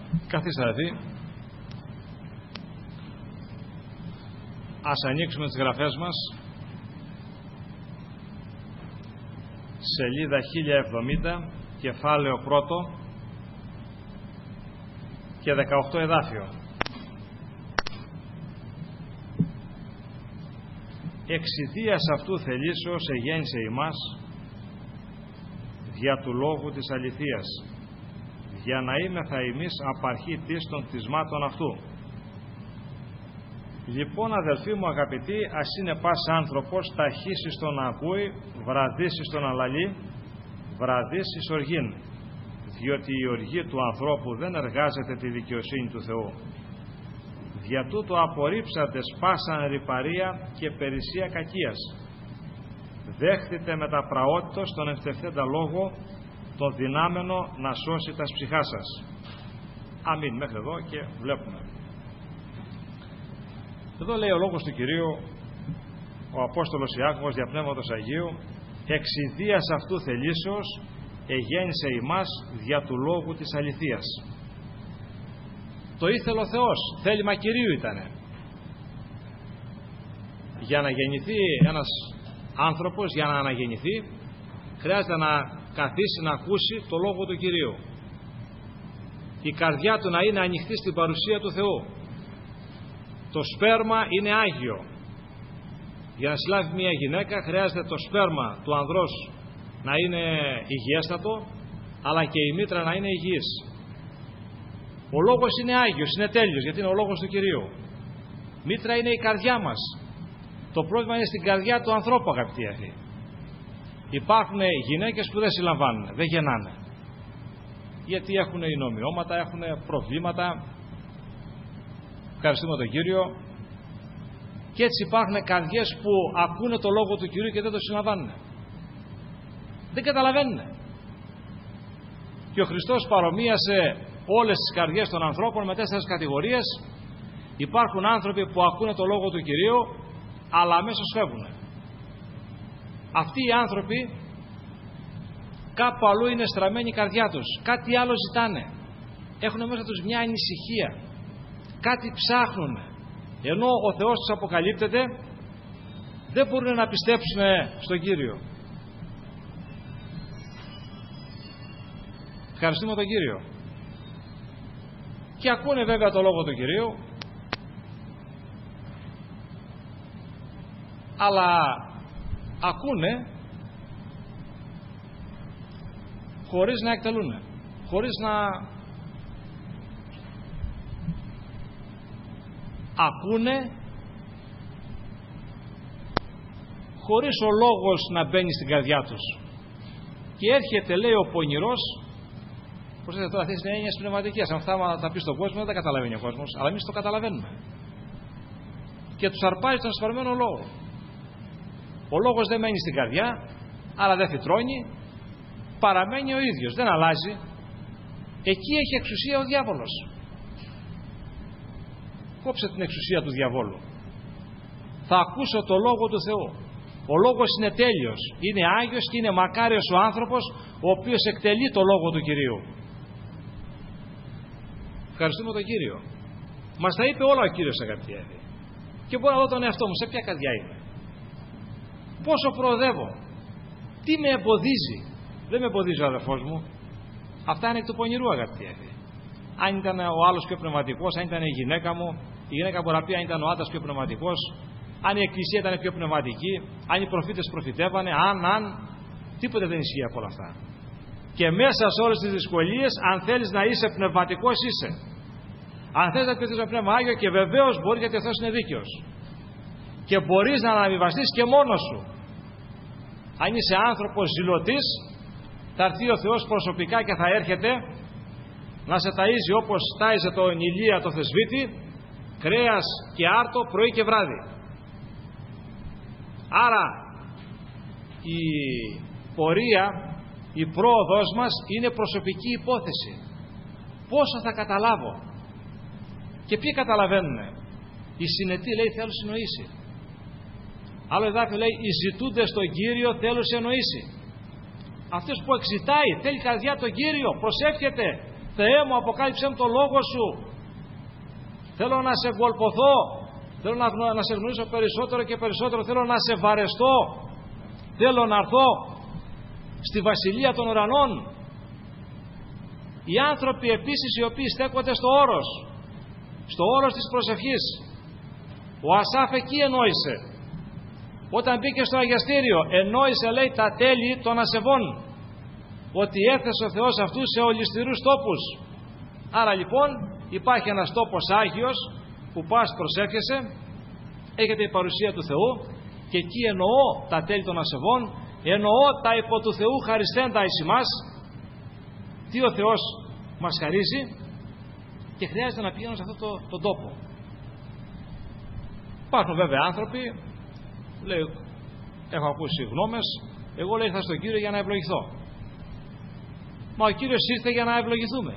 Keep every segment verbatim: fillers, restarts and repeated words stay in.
Καθίστε να δει. Ας ανοίξουμε τις γραφές μας. Σελίδα χίλια εβδομήντα, κεφάλαιο πρώτο και δεκαοκτώ εδάφιο. Εξιδίας αυτού θελήσεως εγέννησε ημάς δια του λόγου της αληθείας, για να είμεθα εμείς απαρχή της των κτισμάτων αυτού. Λοιπόν, αδελφοί μου αγαπητοί, ας είναι πας άνθρωπος ταχύς στο να ακούει, βραδύς στο να λαλεί, βραδύς εις οργήν, διότι η οργή του ανθρώπου δεν εργάζεται τη δικαιοσύνη του Θεού. Δια τούτο απορρίψατε σπάσαν ρυπαρία και περισσία κακίας. Δέχτητε με τα πραότητος τον ευτευθέντα λόγο, το δυνάμενο να σώσει τα ψυχά σας. Αμήν. Μέχρι εδώ και βλέπουμε. Εδώ λέει ο λόγος του Κυρίου, ο Απόστολος Ιάκωβος δια Πνεύματος Αγίου, εξιδίας αυτού θελήσεως εγέννησε ημάς δια του λόγου της αληθείας. Το ήθελε ο Θεός, θέλημα Κυρίου ήτανε. Για να γεννηθεί ένας άνθρωπος, για να αναγεννηθεί, χρειάζεται να καθίσει να ακούσει το λόγο του Κυρίου. Η καρδιά του να είναι ανοιχτή στην παρουσία του Θεού. Το σπέρμα είναι άγιο. Για να συλλάβει μια γυναίκα χρειάζεται το σπέρμα του ανδρός να είναι υγιέστατο, αλλά και η μήτρα να είναι υγιής. Ο λόγος είναι άγιος, είναι τέλειος, γιατί είναι ο λόγος του Κυρίου. Μήτρα είναι η καρδιά μας. Το πρόβλημα είναι στην καρδιά του ανθρώπου, αγαπητοί αυτοί. Υπάρχουν γυναίκες που δεν συλλαμβάνουν, δεν γεννάνε. Γιατί έχουν εινομιώματα, έχουν προβλήματα. Ευχαριστούμε τον Κύριο. Και έτσι υπάρχουν καρδιές που ακούνε το λόγο του Κυρίου και δεν το συλλαμβάνουν. Δεν καταλαβαίνουν. Και ο Χριστός παρομοίασε όλες τις καρδιές των ανθρώπων με τέσσερις κατηγορίες. Υπάρχουν άνθρωποι που ακούνε το λόγο του Κυρίου, αλλά αμέσως φεύγουν. Αυτοί οι άνθρωποι κάπου αλλού είναι στραμμένη η καρδιά τους. Κάτι άλλο ζητάνε. Έχουν μέσα τους μια ανησυχία. Κάτι ψάχνουν. Ενώ ο Θεός τους αποκαλύπτεται, δεν μπορούν να πιστέψουν στον Κύριο. Ευχαριστούμε τον Κύριο. Και ακούνε βέβαια το λόγο του Κυρίου, αλλά ακούνε χωρίς να εκτελούν, χωρίς να ακούνε, χωρίς ο λόγος να μπαίνει στην καρδιά τους. Και έρχεται, λέει, ο πονηρός. Προσέξτε τώρα, αυτές είναι έννοιες πνευματικές. Αν αυτά τα πει στον κόσμο, δεν τα καταλαβαίνει ο κόσμος, αλλά εμείς το καταλαβαίνουμε. Και τους αρπάζει τον σφαρμένο λόγο. Ο λόγος δεν μένει στην καρδιά, αλλά δεν φυτρώνει, παραμένει ο ίδιος, δεν αλλάζει. Εκεί έχει εξουσία ο διάβολος. Κόψε την εξουσία του διαβόλου. Θα ακούσω το λόγο του Θεού. Ο λόγος είναι τέλειος, είναι άγιος και είναι μακάριος ο άνθρωπος ο οποίος εκτελεί το λόγο του Κυρίου. Ευχαριστούμε τον Κύριο. Μας τα είπε όλα ο Κύριος, αγαπητοί. Και μπορώ να δω τον εαυτό μου, σε ποια καρδιά είμαι. Πόσο προοδεύω. Τι με εμποδίζει. Δεν με εμποδίζει ο αδερφός μου. Αυτά είναι εκ του πονηρού, αγαπητοί. Αν ήταν ο άλλος πιο πνευματικός, αν ήταν η γυναίκα μου, η γυναίκα μπορεί να πει αν ήταν ο άντρας πιο πνευματικός, αν η εκκλησία ήταν πιο πνευματική, αν οι προφήτες προφητεύανε, αν, αν. Τίποτε δεν ισχύει από όλα αυτά. Και μέσα σε όλες τις δυσκολίες, αν θέλεις να είσαι πνευματικός, είσαι. Αν θέλεις να κρυφθείς με πνεύμα Άγιο, και βεβαίως μπορεί, γιατί ο Θεός είναι δίκαιος. Και μπορείς να αναβιβαστείς και μόνος σου. Αν είσαι άνθρωπος ζηλωτής, θα έρθει ο Θεός προσωπικά και θα έρχεται να σε ταΐζει όπως τάιζε τον Ηλία το θεσβήτη, κρέας και άρτο πρωί και βράδυ. Άρα η πορεία, η πρόοδος μας είναι προσωπική υπόθεση. Πόσο θα καταλάβω. Και ποιοι καταλαβαίνουνε. Οι συνετοί, λέει, θέλουν συνοήσει. Άλλο εδάφιο λέει, οι ζητούντες τον Κύριο θέλουν συνοήσει. Αυτός που εξητάει, θέλει καρδιά τον Κύριο, προσεύχεται, Θεέ μου, αποκάλυψέ μου το λόγο σου. Θέλω να σε εγκολποθώ. Θέλω να, να σε γνωρίσω περισσότερο και περισσότερο. Θέλω να σε βαρεστώ. Θέλω να έρθω στη βασιλεία των ουρανών. Οι άνθρωποι επίσης οι οποίοι στέκονται στο όρος, στο όρος της προσευχής, ο Ασάφ εκεί ενόησε. Όταν μπήκε στο αγιαστήριο, ενόησε, λέει, τα τέλη των ασεβών, ότι έθεσε ο Θεός αυτούς σε ολισθηρούς τόπους. Άρα λοιπόν υπάρχει ένας τόπος Άγιος που πας, προσεύχεσαι, έχετε η παρουσία του Θεού και εκεί εννοώ τα τέλη των ασεβών, εννοώ τα υπό του Θεού χαριστέντα εις ημάς, τι ο Θεός μας χαρίζει, και χρειάζεται να πηγαίνω σε αυτόν το, τον τόπο. Υπάρχουν βέβαια άνθρωποι, λέει, έχω ακούσει γνώμες, εγώ λέει ήρθα στον Κύριο για να ευλογηθώ. Μα ο Κύριος ήρθε για να ευλογηθούμε.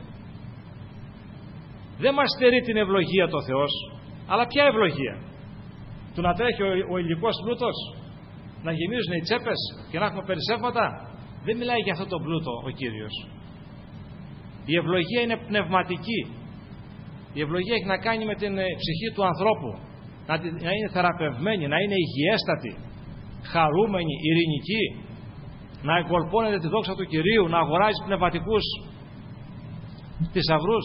Δεν μας στερεί την ευλογία το Θεός, αλλά ποια ευλογία? Του να τρέχει ο, ο υλικός πλούτος, να γεμίζουν οι τσέπες και να έχουμε περισσεύματα? Δεν μιλάει για αυτό το πλούτο ο Κύριος. Η ευλογία είναι πνευματική. Η ευλογία έχει να κάνει με την ψυχή του ανθρώπου, να, να είναι θεραπευμένη, να είναι υγιέστατη, χαρούμενη, ειρηνική, να εγκολπώνεται τη δόξα του Κυρίου, να αγοράζει πνευματικούς θησαυρούς.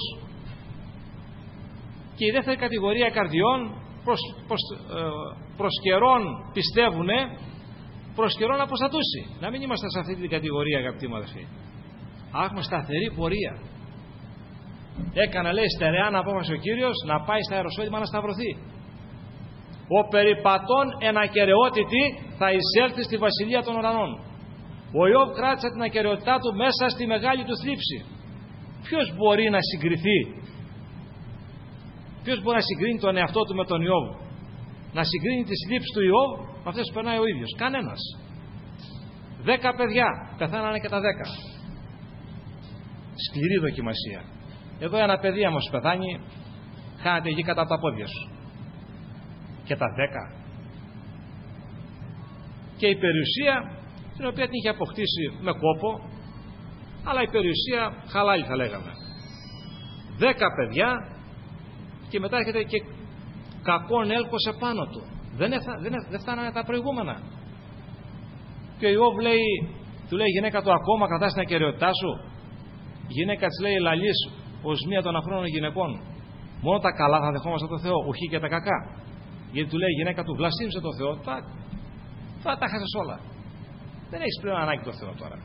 Και η δεύτερη κατηγορία καρδιών προς, προς, ε, προς καιρόν πιστεύουνε, προς καιρόν αποστατούσει. Να μην είμαστε σε αυτή την κατηγορία, αγαπητοί μου αδελφοί. Έχουμε σταθερή πορεία. Έκανε, λέει, στερεάν απόφαση ο Κύριος να πάει στα Ιεροσόλυμα να σταυρωθεί. Ο περιπατών εν ακεραιότητη θα εισέλθει στη βασιλεία των ουρανών. Ο Ιώβ κράτησε την ακεραιότητά του μέσα στη μεγάλη του θλίψη. Ποιος μπορεί να συγκριθεί? Ποιος μπορεί να συγκρίνει τον εαυτό του με τον Ιώβ? Να συγκρίνει τις θλίψεις του Ιώβ με αυτές που περνάει ο ίδιος? Κανένας. Δέκα παιδιά, πεθάνανε και τα δέκα. Σκληρή δοκιμασία. Εδώ ένα παιδί όμως πεθάνει, χάνεται γη κατά από τα πόδια σου. Και τα δέκα. Και η περιουσία, την οποία την είχε αποκτήσει με κόπο, αλλά η περιουσία χαλάλη θα λέγαμε. Δέκα παιδιά και μετά έρχεται και κακόν έλκος επάνω του. Δεν, έφτα, δεν, δεν φτάνανε τα προηγούμενα. Και ο Ιώβ λέει, του λέει, γυναίκα του, ακόμα κρατάς την ακεραιότητά σου? Η γυναίκα της λέει, λαλείς ως μία των αχρόνων γυναικών. Μόνο τα καλά θα δεχόμαστε το Θεό, ουχή και τα κακά. Γιατί του λέει η γυναίκα του, βλασίμησε το Θεό, θα, θα τα χάσεις όλα. Δεν έχεις πλέον ανάγκη το Θεό τώρα.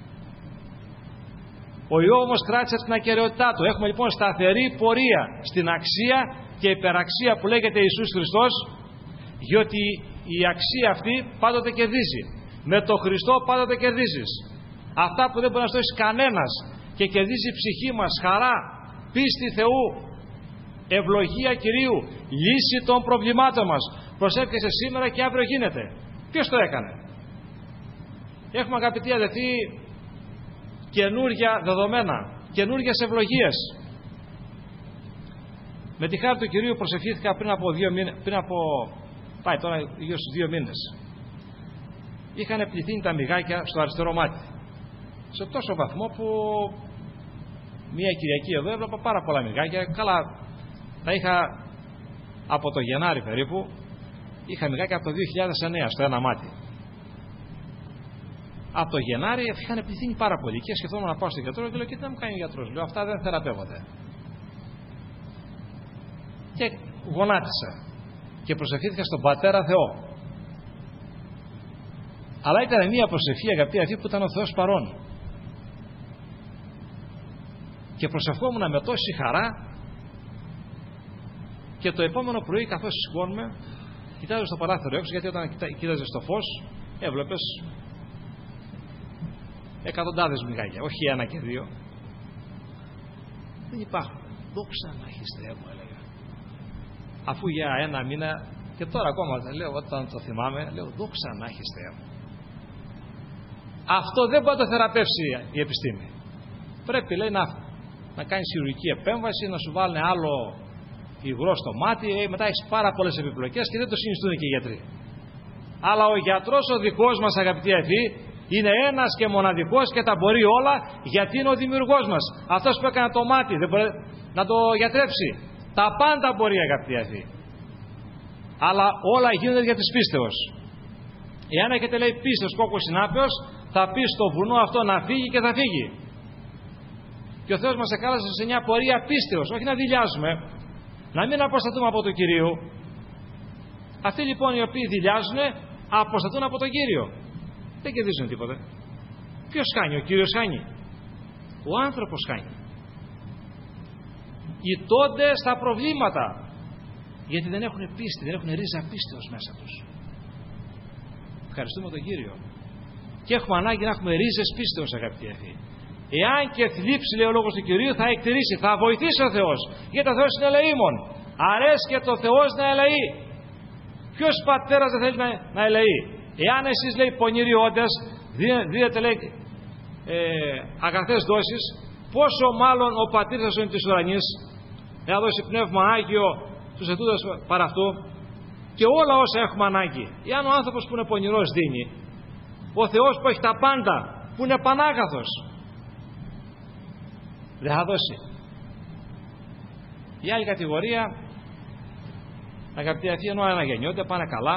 Ο Ιώβ όμως κράτησε την ακεραιότητά του. Έχουμε λοιπόν σταθερή πορεία στην αξία και υπεραξία που λέγεται Ιησούς Χριστός, διότι η αξία αυτή πάντοτε κερδίζει. Με το Χριστό πάντοτε κερδίζεις. Αυτά που δεν μπορεί να στώσει κανένας και κερδίζει η ψυχή μας, χαρά, πίστη Θεού, ευλογία Κυρίου, λύση των προβλημάτων μας. Προσεύχεσαι σήμερα και αύριο γίνεται. Ποιος το έκανε? Έχουμε, αγαπητοί αδελφοί, καινούργια δεδομένα, καινούργιες ευλογίες. Με τη χάρη του Κυρίου προσευχήθηκα πριν από δύο μήνες, πριν από, πάει τώρα γύρω στους δύο μήνες. Είχαν πληθύνει τα μυγάκια στο αριστερό μάτι. Σε τόσο βαθμό που μία Κυριακή εδώ έβλεπα πάρα πολλά μυγάκια. Καλά, τα είχα από το Γενάρη περίπου, είχα μυγάκια από το δύο χιλιάδες εννέα στο ένα μάτι. Από το Γενάρη είχαν πληθύνει πάρα πολύ και σκεφτόμουν να πάω στον γιατρό και λέω, και τι να μου κάνει ο γιατρός? Λέω, αυτά δεν θεραπεύονται. Και γονάτισα και προσευχήθηκα στον Πατέρα Θεό. Αλλά ήταν μια προσευχή, αγαπητοί, αυτή που ήταν ο Θεός παρών. Και προσευχόμουν με τόση χαρά, και το επόμενο πρωί καθώς σηκώνουμε, κοιτάζω στο παράθυρο έξω, γιατί όταν κοίταζε στο φως έβλεπες εκατοντάδες μυγάκια, όχι ένα και δύο. Δεν υπάρχουν. Δόξα να έχεις Θεέ μου, έλεγα. Αφού για ένα μήνα, και τώρα ακόμα λέω, όταν το θυμάμαι, λέω, δόξα να έχεις Θεέ μου. Αυτό δεν μπορεί να το θεραπεύσει η επιστήμη. Πρέπει, λέει, να, να κάνεις χειρουργική επέμβαση, να σου βάλουν άλλο υγρό στο μάτι, μετά έχεις πάρα πολλές επιπλοκές και δεν το συνιστούν και οι γιατροί. Αλλά ο γιατρός ο δικός μας, αγαπητοί αδελφοί, Είναι ένας και μοναδικός και τα μπορεί όλα, γιατί είναι ο δημιουργός μας. Αυτός που έκανε το μάτι δεν μπορεί να το γιατρέψει. Τα πάντα μπορεί, αγαπητοί αδελφοί. Αλλά όλα γίνονται για της πίστεως. Εάν έχετε, λέει, πίστεως κόκκος συνάπεως, θα πει στο βουνό αυτό να φύγει και θα φύγει. Και ο Θεός μας εκάλεσε σε μια πορεία πίστεως, όχι να δειλιάζουμε, να μην αποσταθούμε από τον Κυρίο. Αυτοί λοιπόν οι οποίοι δειλιάζουν, αποσταθούν από τον Κύριο. Δεν κερδίζουν τίποτα. Ποιος χάνει? Ο Κύριος χάνει. Ο άνθρωπος χάνει. Ηττώνται στα προβλήματα, γιατί δεν έχουν πίστη, δεν έχουν ρίζα πίστεως μέσα τους. Ευχαριστούμε τον Κύριο. Και έχουμε ανάγκη να έχουμε ρίζες πίστεως, αγαπητοί αδελφοί. Εάν και θλίψει, λέει ο λόγος του Κυρίου, θα εκτηρήσει, θα βοηθήσει ο Θεός. Γιατί ο Θεός είναι ελεήμων. Αρέσκει το Θεός να ελεεί. Ποιος πατέρας δεν θέλει να, να ελεεί? Εάν εσείς, λέει, πονηροί όντες, δίνετε, λέει, ε, αγαθές δόσεις, πόσο μάλλον ο πατήρ σας είναι της ουρανής, να δώσει πνεύμα Άγιο στους ετούντες παρά αυτού, και όλα όσα έχουμε ανάγκη. Εάν ο άνθρωπος που είναι πονηρός δίνει, ο Θεός που έχει τα πάντα, που είναι πανάγαθος, δεν θα δώσει. Η άλλη κατηγορία, αγαπητοί αδελφοί, ενώ αναγεννιόνται, πάνε καλά,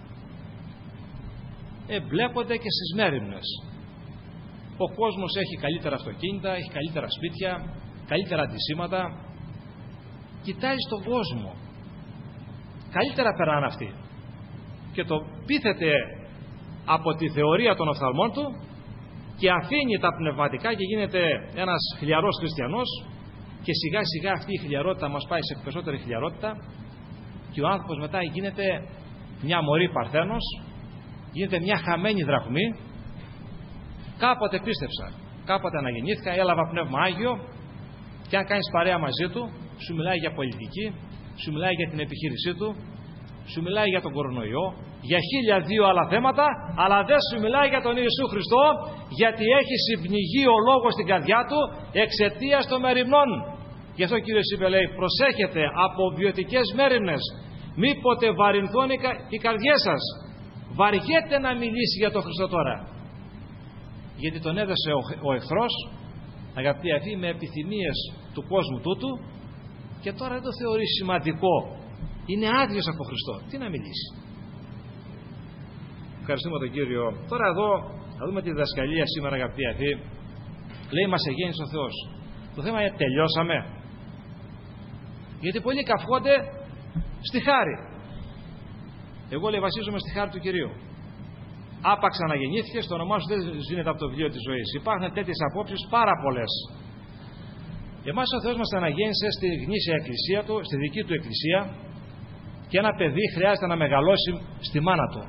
εμπλέκονται και στις μέριμνες. Ο κόσμος έχει καλύτερα αυτοκίνητα, έχει καλύτερα σπίτια, καλύτερα αντισήματα. Κοιτάζει τον κόσμο. Καλύτερα περνάνε αυτοί. Και το πείθεται από τη θεωρία των οφθαλμών του και αφήνει τα πνευματικά και γίνεται ένας χλιαρός χριστιανός, και σιγά σιγά αυτή η χλιαρότητα μας πάει σε περισσότερη χλιαρότητα, και ο άνθρωπος μετά γίνεται μια μωρή παρθένος, γίνεται μια χαμένη δραχμή. Κάποτε πίστεψα, κάποτε αναγεννήθηκα, έλαβα πνεύμα Άγιο, και αν κάνεις παρέα μαζί του, σου μιλάει για πολιτική, σου μιλάει για την επιχείρησή του, σου μιλάει για τον κορονοϊό, για χίλια δύο άλλα θέματα, αλλά δεν σου μιλάει για τον Ιησού Χριστό, γιατί έχει συμπνιγεί ο λόγος στην καρδιά του εξαιτίας των μεριμνών. Γι' αυτό, Κύριος είπε, λέει, προσέχετε από βιωτικές μέριμνες, μήποτε βαρυνθούν οι καρδιές σας. Βαριέται να μιλήσει για τον Χριστό τώρα, γιατί τον έδωσε ο, ο εχθρός, αγαπητοί αυτοί, με επιθυμίες του κόσμου τούτου, και τώρα δεν το θεωρεί σημαντικό. Είναι άδειος από Χριστό. Τι να μιλήσει? Ευχαριστούμε τον Κύριο. Τώρα εδώ θα δούμε τη διδασκαλία σήμερα, αγαπητοί αυτοί. Λέει, μας εγέννησε ο Θεός. Το θέμα είναι, τελειώσαμε? Γιατί πολλοί καυχόνται στη χάρη. Εγώ, λέει, βασίζομαι στη χάρη του Κυρίου. Άπαξ αναγεννήθηκες, το όνομά σου δεν ζήνεται από το βιβλίο της ζωής. Υπάρχουν τέτοιες απόψεις πάρα πολλές. Εμάς ο Θεός μας αναγέννησε στη γνήσια εκκλησία του, στη δική του εκκλησία, και ένα παιδί χρειάζεται να μεγαλώσει στη μάνα του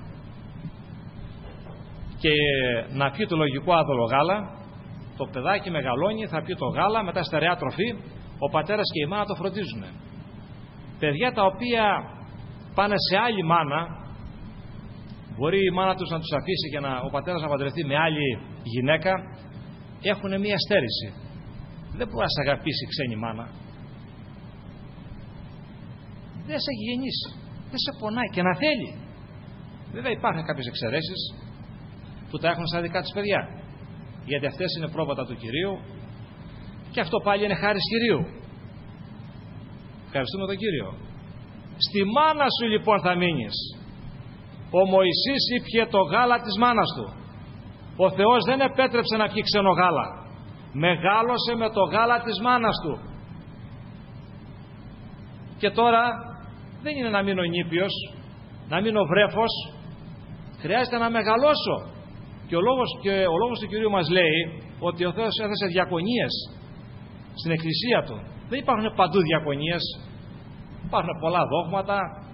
και να πιει το λογικό άδολο γάλα. Το παιδάκι μεγαλώνει, θα πιει το γάλα, μετά στερεά τροφή, ο πατέρας και η μάνα το φροντίζουν. Παιδιά τα οποία πάνε σε άλλη μάνα, μπορεί η μάνα τους να τους αφήσει και να, ο πατέρας να παντρευτεί με άλλη γυναίκα, έχουν μία στέρηση. Δεν μπορεί να σε αγαπήσει ξένη μάνα. Δεν σε έχει γεννήσει, δεν σε πονάει, και να θέλει. Βέβαια υπάρχουν κάποιες εξαιρέσεις που τα έχουν στα δικά της παιδιά, γιατί αυτές είναι πρόβατα του Κυρίου, και αυτό πάλι είναι χάρις Κυρίου. Ευχαριστούμε τον Κύριο. Στη μάνα σου λοιπόν θα μείνεις. Ο Μωυσής ήπιε το γάλα της μάνας του. Ο Θεός δεν επέτρεψε να πιει ξένο γάλα. Μεγάλωσε με το γάλα της μάνας του. Και τώρα δεν είναι να μείνω νήπιος, να μείνω βρέφος. Χρειάζεται να μεγαλώσω. Και ο λόγος, και ο λόγος του Κυρίου μας λέει ότι ο Θεός έθεσε διακονίες στην εκκλησία του. Δεν υπάρχουν παντού διακονίες. Υπάρχουν πολλά δόγματα.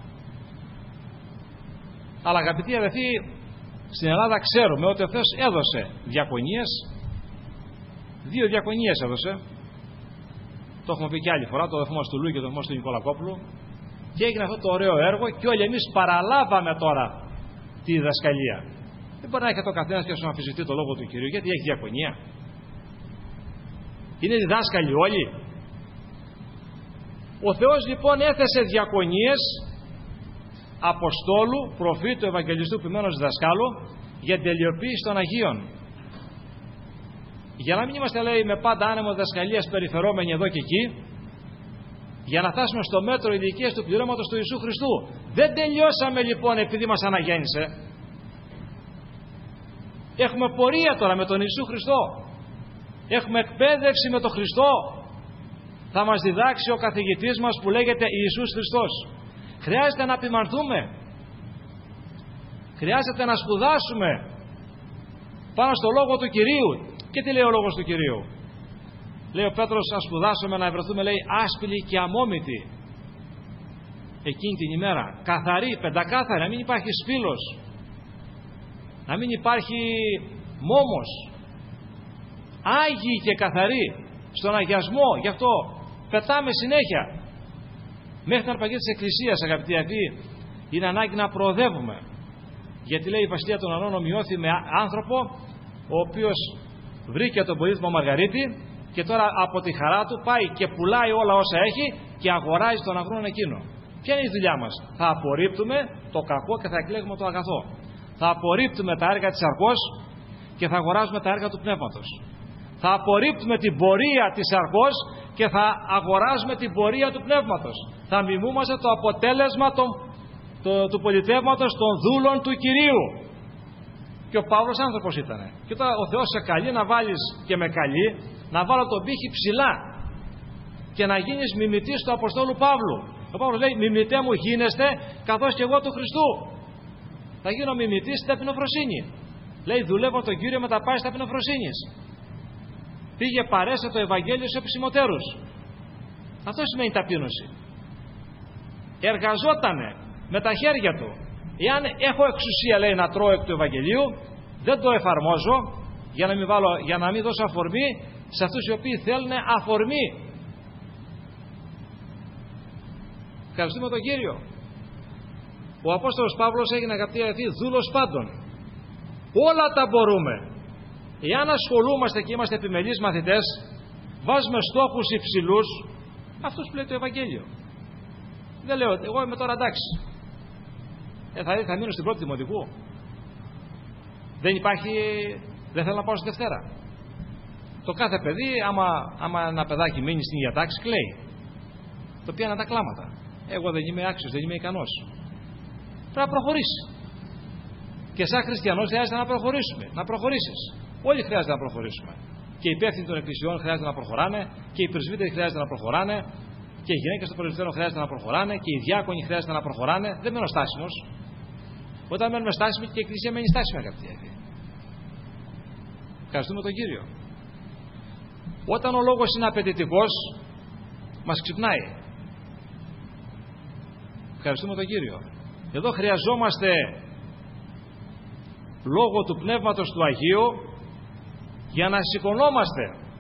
Αλλά, αγαπητοί αδελφοί, στην Ελλάδα ξέρουμε ότι ο Θεός έδωσε διακονίες. Δύο διακονίες έδωσε. Το έχουμε πει και άλλη φορά, το αδελφό μας του Λου και το αδελφό μας του Νικολακόπουλου. Και έγινε αυτό το ωραίο έργο, και όλοι εμείς παραλάβαμε τώρα τη διδασκαλία. Δεν μπορεί να έχει το καθένας και να αμφισβητεί το λόγο του Κυρίου, γιατί έχει διακονία. Είναι διδάσκαλοι όλοι. Ο Θεός λοιπόν έθεσε διακονίες Αποστόλου, προφήτου, Ευαγγελιστού, ποιμένος διδασκάλου, για την τελειοποίηση των Αγίων. Για να μην είμαστε, λέει, με πάντα άνεμο διδασκαλίας περιφερόμενοι εδώ και εκεί, για να φτάσουμε στο μέτρο ηλικίας του πληρώματος του Ιησού Χριστού. Δεν τελειώσαμε λοιπόν επειδή μας αναγέννησε. Έχουμε πορεία τώρα με τον Ιησού Χριστό. Έχουμε εκπαίδευση με τον Χριστό. Θα μας διδάξει ο καθηγητής μας που λέγεται Ιησούς Χριστός. Χρειάζεται να επιμανθούμε. Χρειάζεται να σπουδάσουμε πάνω στο Λόγο του Κυρίου. Και τι λέει ο Λόγος του Κυρίου? Λέει ο Πέτρος, να σπουδάσουμε, να βρεθούμε, λέει, άσπηλοι και αμόμητοι εκείνη την ημέρα. Καθαροί, πεντακάθαροι, να μην υπάρχει σπήλος, να μην υπάρχει μόμος. Άγιοι και καθαροί στον αγιασμό. Γι' αυτό πετάμε συνέχεια μέχρι την αρπαγή της Εκκλησίας, αγαπητοί αδελφοί. Είναι ανάγκη να προοδεύουμε, γιατί λέει η βασιλεία των ουρανών ομοιώθη με άνθρωπο ο οποίος βρήκε τον πολύτιμο Μαργαρίτη και τώρα από τη χαρά του πάει και πουλάει όλα όσα έχει και αγοράζει τον αγρόν εκείνο. Ποια είναι η δουλειά μας? Θα απορρίπτουμε το κακό και θα εκλέγουμε το αγαθό. Θα απορρίπτουμε τα έργα της σαρκός και θα αγοράζουμε τα έργα του πνεύματος. Θα απορρίπτουμε την πορεία της σαρκός και θα αγοράζουμε την πορεία του πνεύματος. Θα μιμούμαστε το αποτέλεσμα των, το, του πολιτεύματος των δούλων του Κυρίου. Και ο Παύλος άνθρωπος ήταν. Και τώρα ο Θεός σε καλεί να βάλεις, και με καλεί, να βάλω τον πύχη ψηλά και να γίνεις μιμητής του Αποστόλου Παύλου. Ο Παύλος λέει, μιμητέ μου γίνεστε καθώς και εγώ του Χριστού. Θα γίνω μιμητής στην ταπεινοφροσύνη. Λέει, δουλεύω τον Κύριο με τα πάση ταπεινοφροσύνης. Πήγε παρέσε το Ευαγγέλιο σε επισημοτέρους. Αυτό σημαίνει ταπείνωση. Εργαζότανε με τα χέρια του. Εάν έχω εξουσία, λέει, να τρώω εκ του Ευαγγελίου, δεν το εφαρμόζω για να μην, βάλω, για να μην δώσω αφορμή σε αυτούς οι οποίοι θέλουν αφορμή. Ευχαριστούμε τον Κύριο. Ο Απόστολος Παύλος έγινε, αγαπητοί αδελφοί, δούλος πάντων. Όλα τα μπορούμε. Εάν ασχολούμαστε και είμαστε επιμελείς μαθητές, βάζουμε στόχους υψηλούς, αυτούς που λέει το Ευαγγέλιο. Δεν λέω, εγώ είμαι τώρα εντάξει. Ε, θα, θα μείνω στην πρώτη Δημοτικού. Δεν υπάρχει, δεν θέλω να πάω στη Δευτέρα. Το κάθε παιδί, άμα, άμα ένα παιδάκι μείνει στην ίδια τάξη, κλαίει. Το πιάνει τα κλάματα. Εγώ δεν είμαι άξιος, δεν είμαι ικανός. Πρέπει να προχωρήσει. Και σαν χριστιανός χρειάζεται να προχωρήσουμε. Να προχωρήσεις. Όλοι χρειάζεται να προχωρήσουμε. Και οι υπεύθυνοι των εκκλησιών χρειάζεται να προχωράνε, και οι πρεσβύτεροι χρειάζεται να προχωράνε, και οι γυναίκες των πρεσβυτέρων χρειάζεται να προχωράνε, και οι διάκονοι χρειάζεται να προχωράνε. Δεν μένω στάσιμος. Όταν μένουμε στάσιμοι, και η εκκλησία μένει στάσιμη, αγαπητοί αδελφοί. Ευχαριστούμε τον Κύριο. Όταν ο λόγος είναι απαιτητικός, μας ξυπνάει. Ευχαριστούμε τον Κύριο. Εδώ χρειαζόμαστε λόγω του Πνεύματος του Αγίου για να σηκωνόμαστε.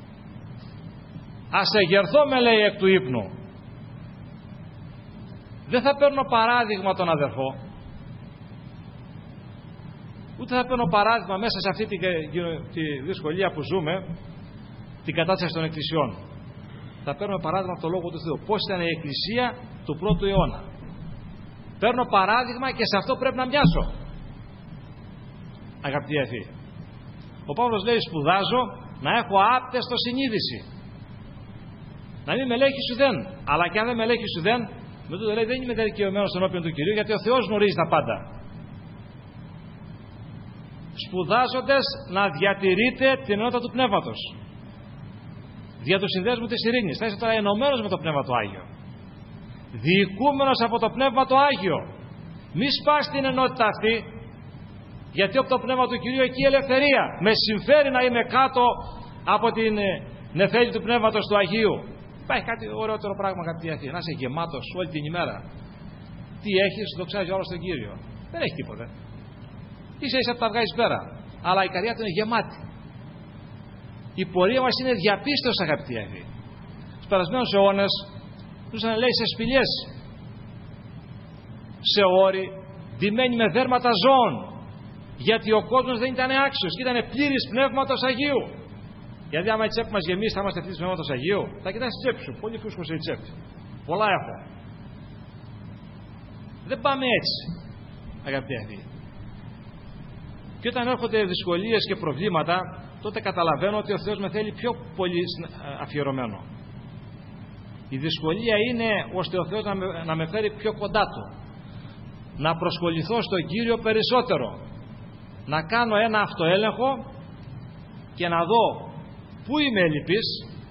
Ας εγερθώ, λέει, εκ του ύπνου. Δεν θα παίρνω παράδειγμα τον αδερφό, ούτε θα παίρνω παράδειγμα μέσα σε αυτή τη, τη δυσκολία που ζούμε, την κατάσταση των εκκλησιών. Θα παίρνω παράδειγμα από το Λόγο του Θεού. Πώς ήταν η εκκλησία του πρώτου αιώνα. Παίρνω παράδειγμα και σε αυτό πρέπει να μοιάσω. Αγαπητοί αδελφοί, ο Παύλος λέει, σπουδάζω να έχω άπτεστο συνείδηση. Να μην με λέγει σου δεν. Αλλά και αν δεν με λέγει σου δεν, με τούτο λέει, δεν είμαι δικαιωμένος ενώπιον του Κυρίου, γιατί ο Θεός γνωρίζει τα πάντα. Σπουδάζοντας να διατηρείτε την ενότητα του Πνεύματος. Δια του συνδέσμου της ειρήνης. Θα είσαι τώρα ενωμένος με το Πνεύμα το Άγιο. Διοικούμενος από το Πνεύμα το Άγιο. Μη σπάς την ενότητα αυτή, γιατί από το Πνεύμα του Κυρίου εκεί η ελευθερία. Με συμφέρει να είμαι κάτω από την νεφέλη του Πνεύματος του Αγίου. Υπάρχει κάτι ωραιότερο πράγμα, αγαπητοί αδελφοί, να είσαι γεμάτος όλη την ημέρα. Τι έχεις, δοξάζει όλο τον Κύριο. Δεν έχει τίποτα. Ίσα ίσα τα βγάζεις πέρα. Αλλά η καρδιά του είναι γεμάτη. Η πορεία μας είναι διαπίστωση, αγαπητοί αδελφοί. Στους περασμένους αιώνες ζούσαν, λέει, σε σπηλιές, σε όρη, ντυμένοι με δέρματα ζώων. Γιατί ο κόσμος δεν ήταν άξιος και ήταν πλήρης Πνεύματος Αγίου. Γιατί άμα η τσέπη μας γεμίσει, θα είμαστε πλήρης Πνεύματος Αγίου. Θα κοιτάς τη τσέπη σου. Πολύ φούσκωσε η τσέπη. Πολλά έχω. Δεν πάμε έτσι, αγαπητοί αδελφοί. Και Και όταν έρχονται δυσκολίες και προβλήματα, τότε καταλαβαίνω ότι ο Θεός με θέλει πιο πολύ αφιερωμένο. Η δυσκολία είναι ώστε ο Θεός να με, να με φέρει πιο κοντά Του, να προσχοληθώ στον Κύριο περισσότερο, να κάνω ένα αυτοέλεγχο και να δω πού είμαι ελλειπής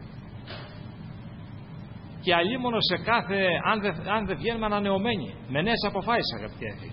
και αλίμονο σε κάθε, αν δεν, αν δεν βγαίνουμε ανανεωμένοι με νέες αποφάσεις, αγαπητοί αδελφοί.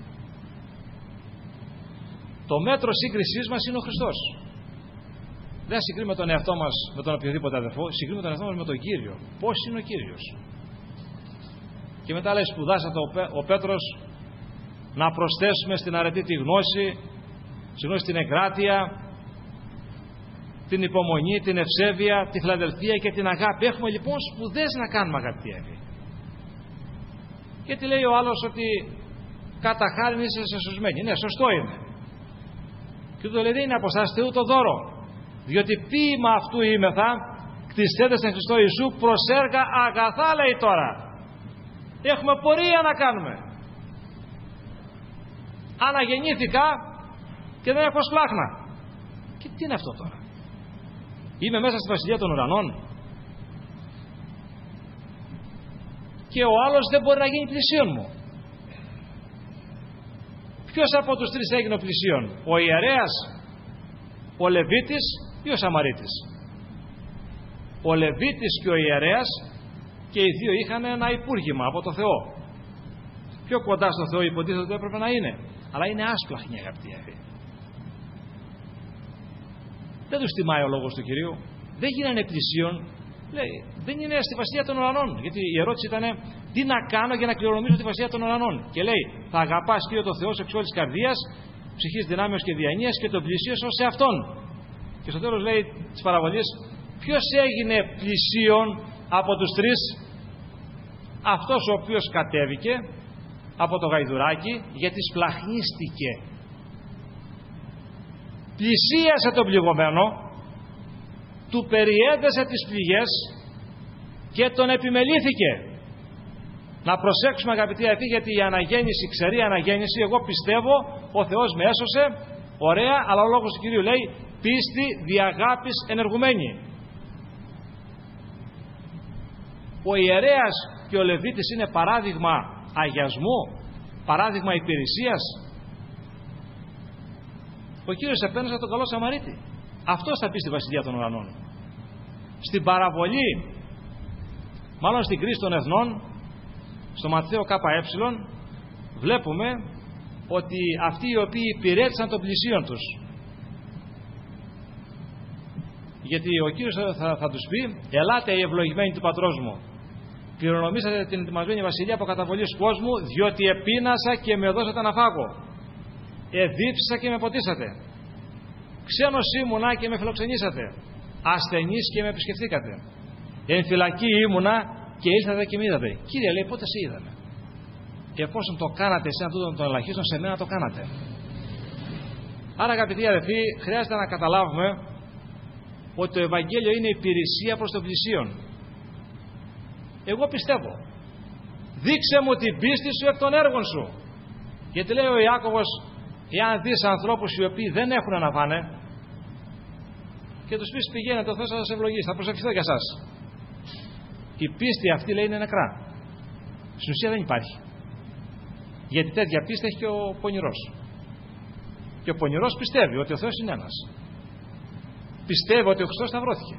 Το μέτρο σύγκρισής μας είναι ο Χριστός. Δεν συγκρίνουμε τον εαυτό μας με τον οποιοδήποτε αδελφό, συγκρίνουμε τον εαυτό μας με τον Κύριο. Πώς είναι ο Κύριος? Και μετά λέει, σπουδάσατε ο, Πέ, ο Πέτρος να προσθέσουμε στην αρετή τη γνώση, στη γνώση την εγκράτεια, την υπομονή, την ευσέβεια, τη φιλαδελφία και την αγάπη. Έχουμε λοιπόν σπουδές να κάνουμε, αγαπητοί αδελφοί. Γιατί λέει ο άλλος ότι κατά χάριν είσαι σωσμένοι. Ναι, σωστό είναι. Και το λέει, δεν είναι αποστάσεις Θεού το δώρο. Διότι ποίημα αυτού είμεθα, κτιστέντες εν Χριστώ Ιησού, προς έργα αγαθά, λέει τώρα. Έχουμε πορεία να κάνουμε. Αναγεννήθηκα και δεν έχω σπλάχνα. Και τι είναι αυτό τώρα? Είμαι μέσα στη βασιλεία των ουρανών και ο άλλος δεν μπορεί να γίνει πλησίον μου. Ποιος από τους τρεις έγινε ο πλησίον? Ο ιερέας, ο Λεβίτης ή ο Σαμαρίτης? Ο Λεβίτης και ο ιερέας και οι δύο είχαν ένα υπούργημα από το Θεό. Πιο κοντά στο Θεό υποτίθεται ότι έπρεπε να είναι, αλλά είναι άσπλαχνοι, αγαπητοί αδελφοί. Δεν τους τιμάει ο λόγος του Κυρίου. Δεν γίνανε πλησίον. Λέει, δεν είναι στη βασιλεία των ουρανών. Γιατί η ερώτηση ήταν, τι να κάνω για να κληρονομήσω τη βασιλεία των ουρανών? Και λέει, θα αγαπάς Κύριο το Θεό εξ όλης της καρδίας, ψυχής, δυνάμεως και διανοίας και τον πλησίον ως σε αυτόν. Και στο τέλος λέει της παραβολής, ποιος έγινε πλησίον από τους τρεις? Αυτός ο οποίος κατέβηκε από το γαϊδουράκι, γιατί σπλαχνίστηκε. Πλησίασε τον πληγωμένο, του περιέδεσε τις πληγές και τον επιμελήθηκε. Να προσέξουμε, αγαπητοί αδελφοί, γιατί η αναγέννηση, η ξερή αναγέννηση, εγώ πιστεύω ο Θεός με έσωσε, ωραία, αλλά ο λόγος του Κυρίου λέει πίστη δι' αγάπης ενεργουμένη. Ο ιερέας και ο Λεβίτης είναι παράδειγμα αγιασμού, παράδειγμα υπηρεσίας. Ο Κύριος επένεσε τον καλό Σαμαρίτη. Αυτός θα πει στη βασιλεία των ουρανών. Στην παραβολή, μάλλον στην κρίση των εθνών, στο Ματθαίο ΚΕ, βλέπουμε ότι αυτοί οι οποίοι υπηρέτησαν των πλησίων τους, γιατί ο Κύριος θα, θα τους πει, ελάτε οι ευλογημένοι του πατρός μου, κληρονομήσατε την ετοιμασμένη βασιλεία από καταβολής κόσμου, διότι επείνασα και με δώσατε να φάγω, εδίψησα και με ποτίσατε, ξένος ήμουνα και με φιλοξενήσατε, ασθενής και με επισκεφθήκατε, εν φυλακή ήμουνα και ήλθατε και με είδατε. Κύριε, λέει, πότε σε είδαμε? Και εφόσον το κάνατε εσένα τούτον τον ελαχίστον, σε μένα το κάνατε. Άρα, αγαπητοί αδελφοί, χρειάζεται να καταλάβουμε ότι το Ευαγγέλιο είναι υπηρεσία προς τον πλησίον. Εγώ πιστεύω, δείξε μου την πίστη σου εκ των έργων σου. Γιατί λέει ο Ιάκωβος, εάν δεις ανθρώπους οι οποίοι δεν έχουν να φάνε και τους πεις πηγαίνετε, ο Θεός θα σας ευλογήσει, θα προσευχηθώ για σας, η πίστη αυτή, λέει, είναι νεκρά. Στην ουσία δεν υπάρχει. Γιατί τέτοια πίστη έχει και ο πονηρός. Και ο πονηρός πιστεύει ότι ο Θεός είναι ένας. Πιστεύει ότι ο Χριστός σταυρώθηκε.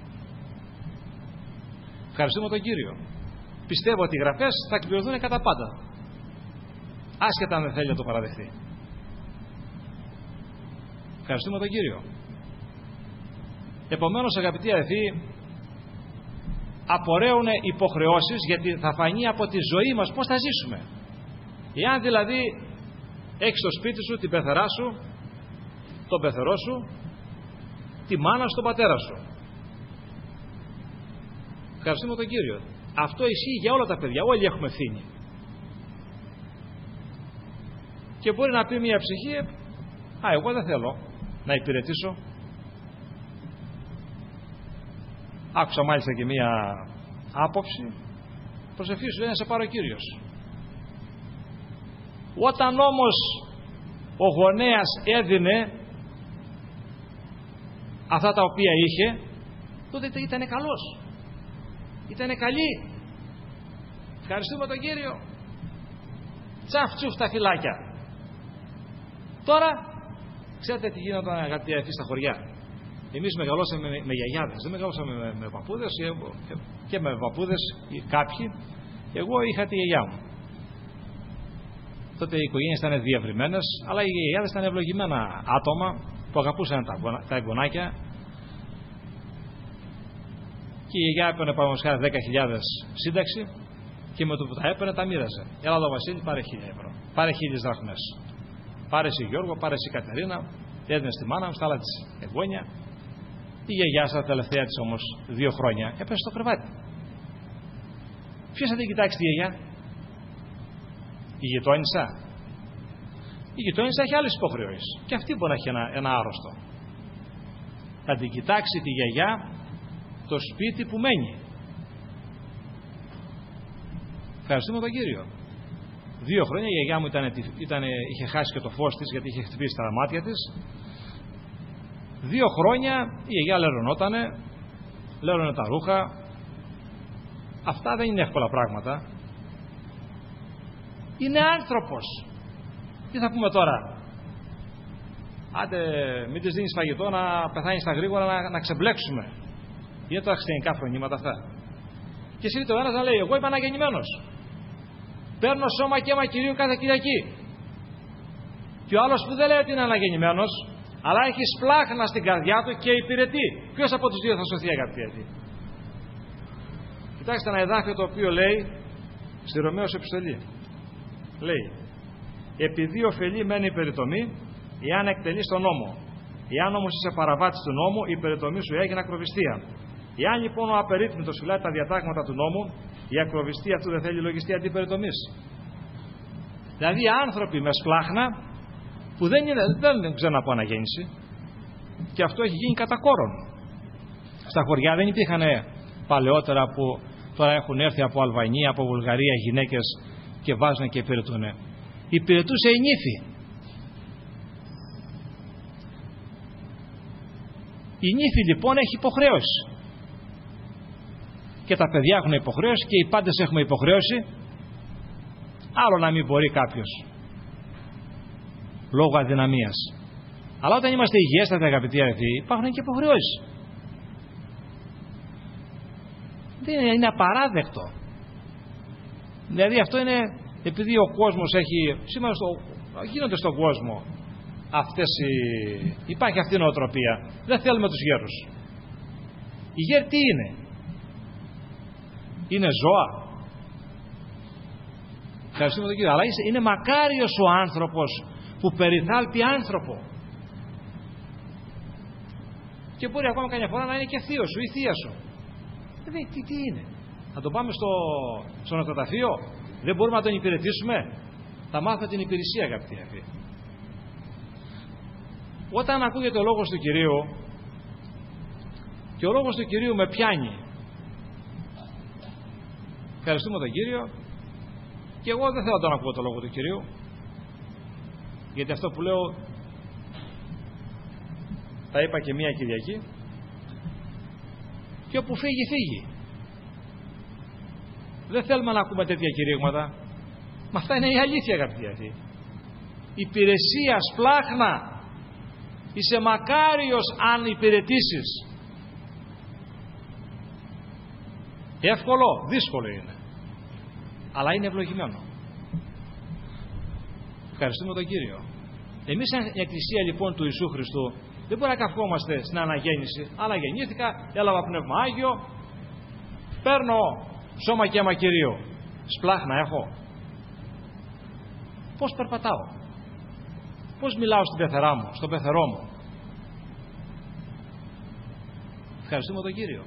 Ευχαριστούμε τον Κύριο. Πιστεύω ότι οι γραφές θα εκπληρωθούν κατά πάντα, άσχετα αν δεν θέλει να το παραδεχθεί. Ευχαριστούμε τον Κύριο. Επομένως, αγαπητοί αδελφοί, απορρέουν υποχρεώσεις, γιατί θα φανεί από τη ζωή μας πώς θα ζήσουμε. Εάν δηλαδή έχεις στο σπίτι σου την πεθερά σου, τον πεθερό σου, τη μάνα σου, τον πατέρα σου. Ευχαριστούμε τον Κύριο. Αυτό ισχύει για όλα τα παιδιά. Όλοι έχουμε ευθύνη. Και μπορεί να πει μια ψυχή, α, εγώ δεν θέλω να υπηρετήσω. Άκουσα μάλιστα και μια άποψη, προσευχή σου, λέει, να σε πάρει ο Κύριος. Όταν όμως ο γονέας έδινε, αυτά τα οποία είχε, τότε ήταν καλός. Ήτανε καλή. Ευχαριστούμε τον Κύριο. Τσαφ τσουφ τα φυλάκια. Τώρα, ξέρετε τι γίνονταν, αγαπητοί αδελφοί, στα χωριά. Εμείς μεγαλώσαμε με, με γιαγιάδες, δεν μεγαλώσαμε με, με παππούδες και, και με παππούδες κάποιοι. Εγώ είχα τη γιαγιά μου. Τότε οι οικογένειες ήταν διευρυμένες, αλλά οι γιαγιάδες ήταν ευλογημένα άτομα που αγαπούσαν τα, τα εγγονάκια. Και η γιαγιά έπαιρνε παραδείγματος δέκα χιλιάδες σύνταξη και με το που τα έπαιρνε τα μοίραζε. Έλα εδώ Βασίλη, πάρε χίλια ευρώ. Πάρε χίλιες δραχμές. Πάρε εσύ Γιώργο, πάρε εσύ Κατερίνα. Έδινε στη μάνα μου, στα άλλα της εγγόνια. Η γιαγιά στα τελευταία της όμως δύο χρόνια έπεσε στο κρεβάτι. Ποιος θα την κοιτάξει τη γιαγιά? Η γειτόνισσα. Η γειτόνισσα έχει άλλες υποχρεώσεις. Και αυτή μπορεί να έχει ένα, ένα άρρωστο. Θα την κοιτάξει τη γιαγιά το σπίτι που μένει. Ευχαριστούμε τον Κύριο. Δύο χρόνια η γιαγιά μου ήταν, ήταν, είχε χάσει και το φως της, γιατί είχε χτυπήσει τα μάτια της. Δύο χρόνια η γιαγιά λερωνότανε, λέρωνε τα ρούχα. Αυτά δεν είναι εύκολα πράγματα. Είναι άνθρωπος. Τι θα πούμε τώρα? Άντε μην της δίνεις φαγητό να πεθάνει στα γρήγορα, να, να ξεμπλέξουμε. Είναι τα χριστιανικά φρονήματα αυτά. Και εσύ το ένας να λέει: εγώ είμαι αναγεννημένος. Παίρνω σώμα και αίμα Κυρίου κάθε Κυριακή. Και ο άλλος που δεν λέει ότι είναι αναγεννημένος, αλλά έχει σπλάχνα στην καρδιά του και υπηρετεί. Ποιος από τους δύο θα σωθεί, αγαπητοί? Κοιτάξτε ένα εδάφιο το οποίο λέει στη Ρωμαίος επιστολή. Λέει: επειδή ωφελεί μεν η περιτομή, εάν εκτελείς τον νόμο. Εάν όμως είσαι παραβάτης του νόμου, η περιτομή σου έγινε ακροβιστία. Εάν λοιπόν ο απερίτμητος φυλάει τα διατάγματα του νόμου, η ακροβιστία αυτού δεν θέλει λογιστή αντί περιτομής. Δηλαδή άνθρωποι με σπλάχνα που δεν, είναι, δεν ξέρουν από αναγέννηση, και αυτό έχει γίνει κατά κόρον. Στα χωριά δεν υπήρχαν παλαιότερα που τώρα έχουν έρθει από Αλβανία, από Βουλγαρία γυναίκες και βάζουν και υπηρετούν. Υπηρετούσε η νύφη. Η νύφη λοιπόν έχει υποχρέωση. Και τα παιδιά έχουν υποχρέωση και οι πάντες έχουμε υποχρέωση. Άλλο να μην μπορεί κάποιος λόγω αδυναμίας. Αλλά όταν είμαστε υγιέστατοι, αγαπητοί αδελφοί, υπάρχουν και υποχρεώσεις. Δεν είναι, είναι απαράδεκτο. Δηλαδή αυτό είναι επειδή ο κόσμος έχει σήμερα στο, γίνονται στον κόσμο αυτές οι, υπάρχει αυτή η νοοτροπία. Δεν θέλουμε τους γέρους. Οι γέροι τι είναι? Είναι ζώα? Ευχαριστούμε τον Κύριο. Αλλά είναι μακάριος ο άνθρωπος που περιθάλπει άνθρωπο. Και μπορεί ακόμα καμιά φορά να είναι και θείος σου ή θεία σου. Δηλαδή τι, τι είναι? Θα τον πάμε στο, στο νεκροταφείο? Δεν μπορούμε να τον υπηρετήσουμε? Θα μάθουμε την υπηρεσία, αγαπητοί αδελφοί. Όταν ακούγεται ο λόγος του Κυρίου και ο λόγος του Κυρίου με πιάνει, ευχαριστούμε τον Κύριο, και εγώ δεν θέλω να τον ακούω το λόγο του Κυρίου, γιατί αυτό που λέω τα είπα και μία Κυριακή, και όπου φύγει φύγει. Δεν θέλουμε να ακούμε τέτοια κηρύγματα. Μα αυτά είναι η αλήθεια, αγαπητοί αυτοί. Υπηρεσία σπλάχνα. Είσαι μακάριος αν υπηρετήσεις. Εύκολο, δύσκολο είναι, αλλά είναι ευλογημένο. Ευχαριστούμε τον Κύριο. Εμείς σαν Εκκλησία λοιπόν του Ιησού Χριστού δεν μπορεί να καυχόμαστε στην αναγέννηση. Αναγεννήθηκα, έλαβα Πνεύμα Άγιο, παίρνω σώμα και αίμα Κυρίου. Σπλάχνα έχω? Πώς περπατάω? Πώς μιλάω στην πεθερά μου, στον πεθερό μου? Ευχαριστούμε τον Κύριο.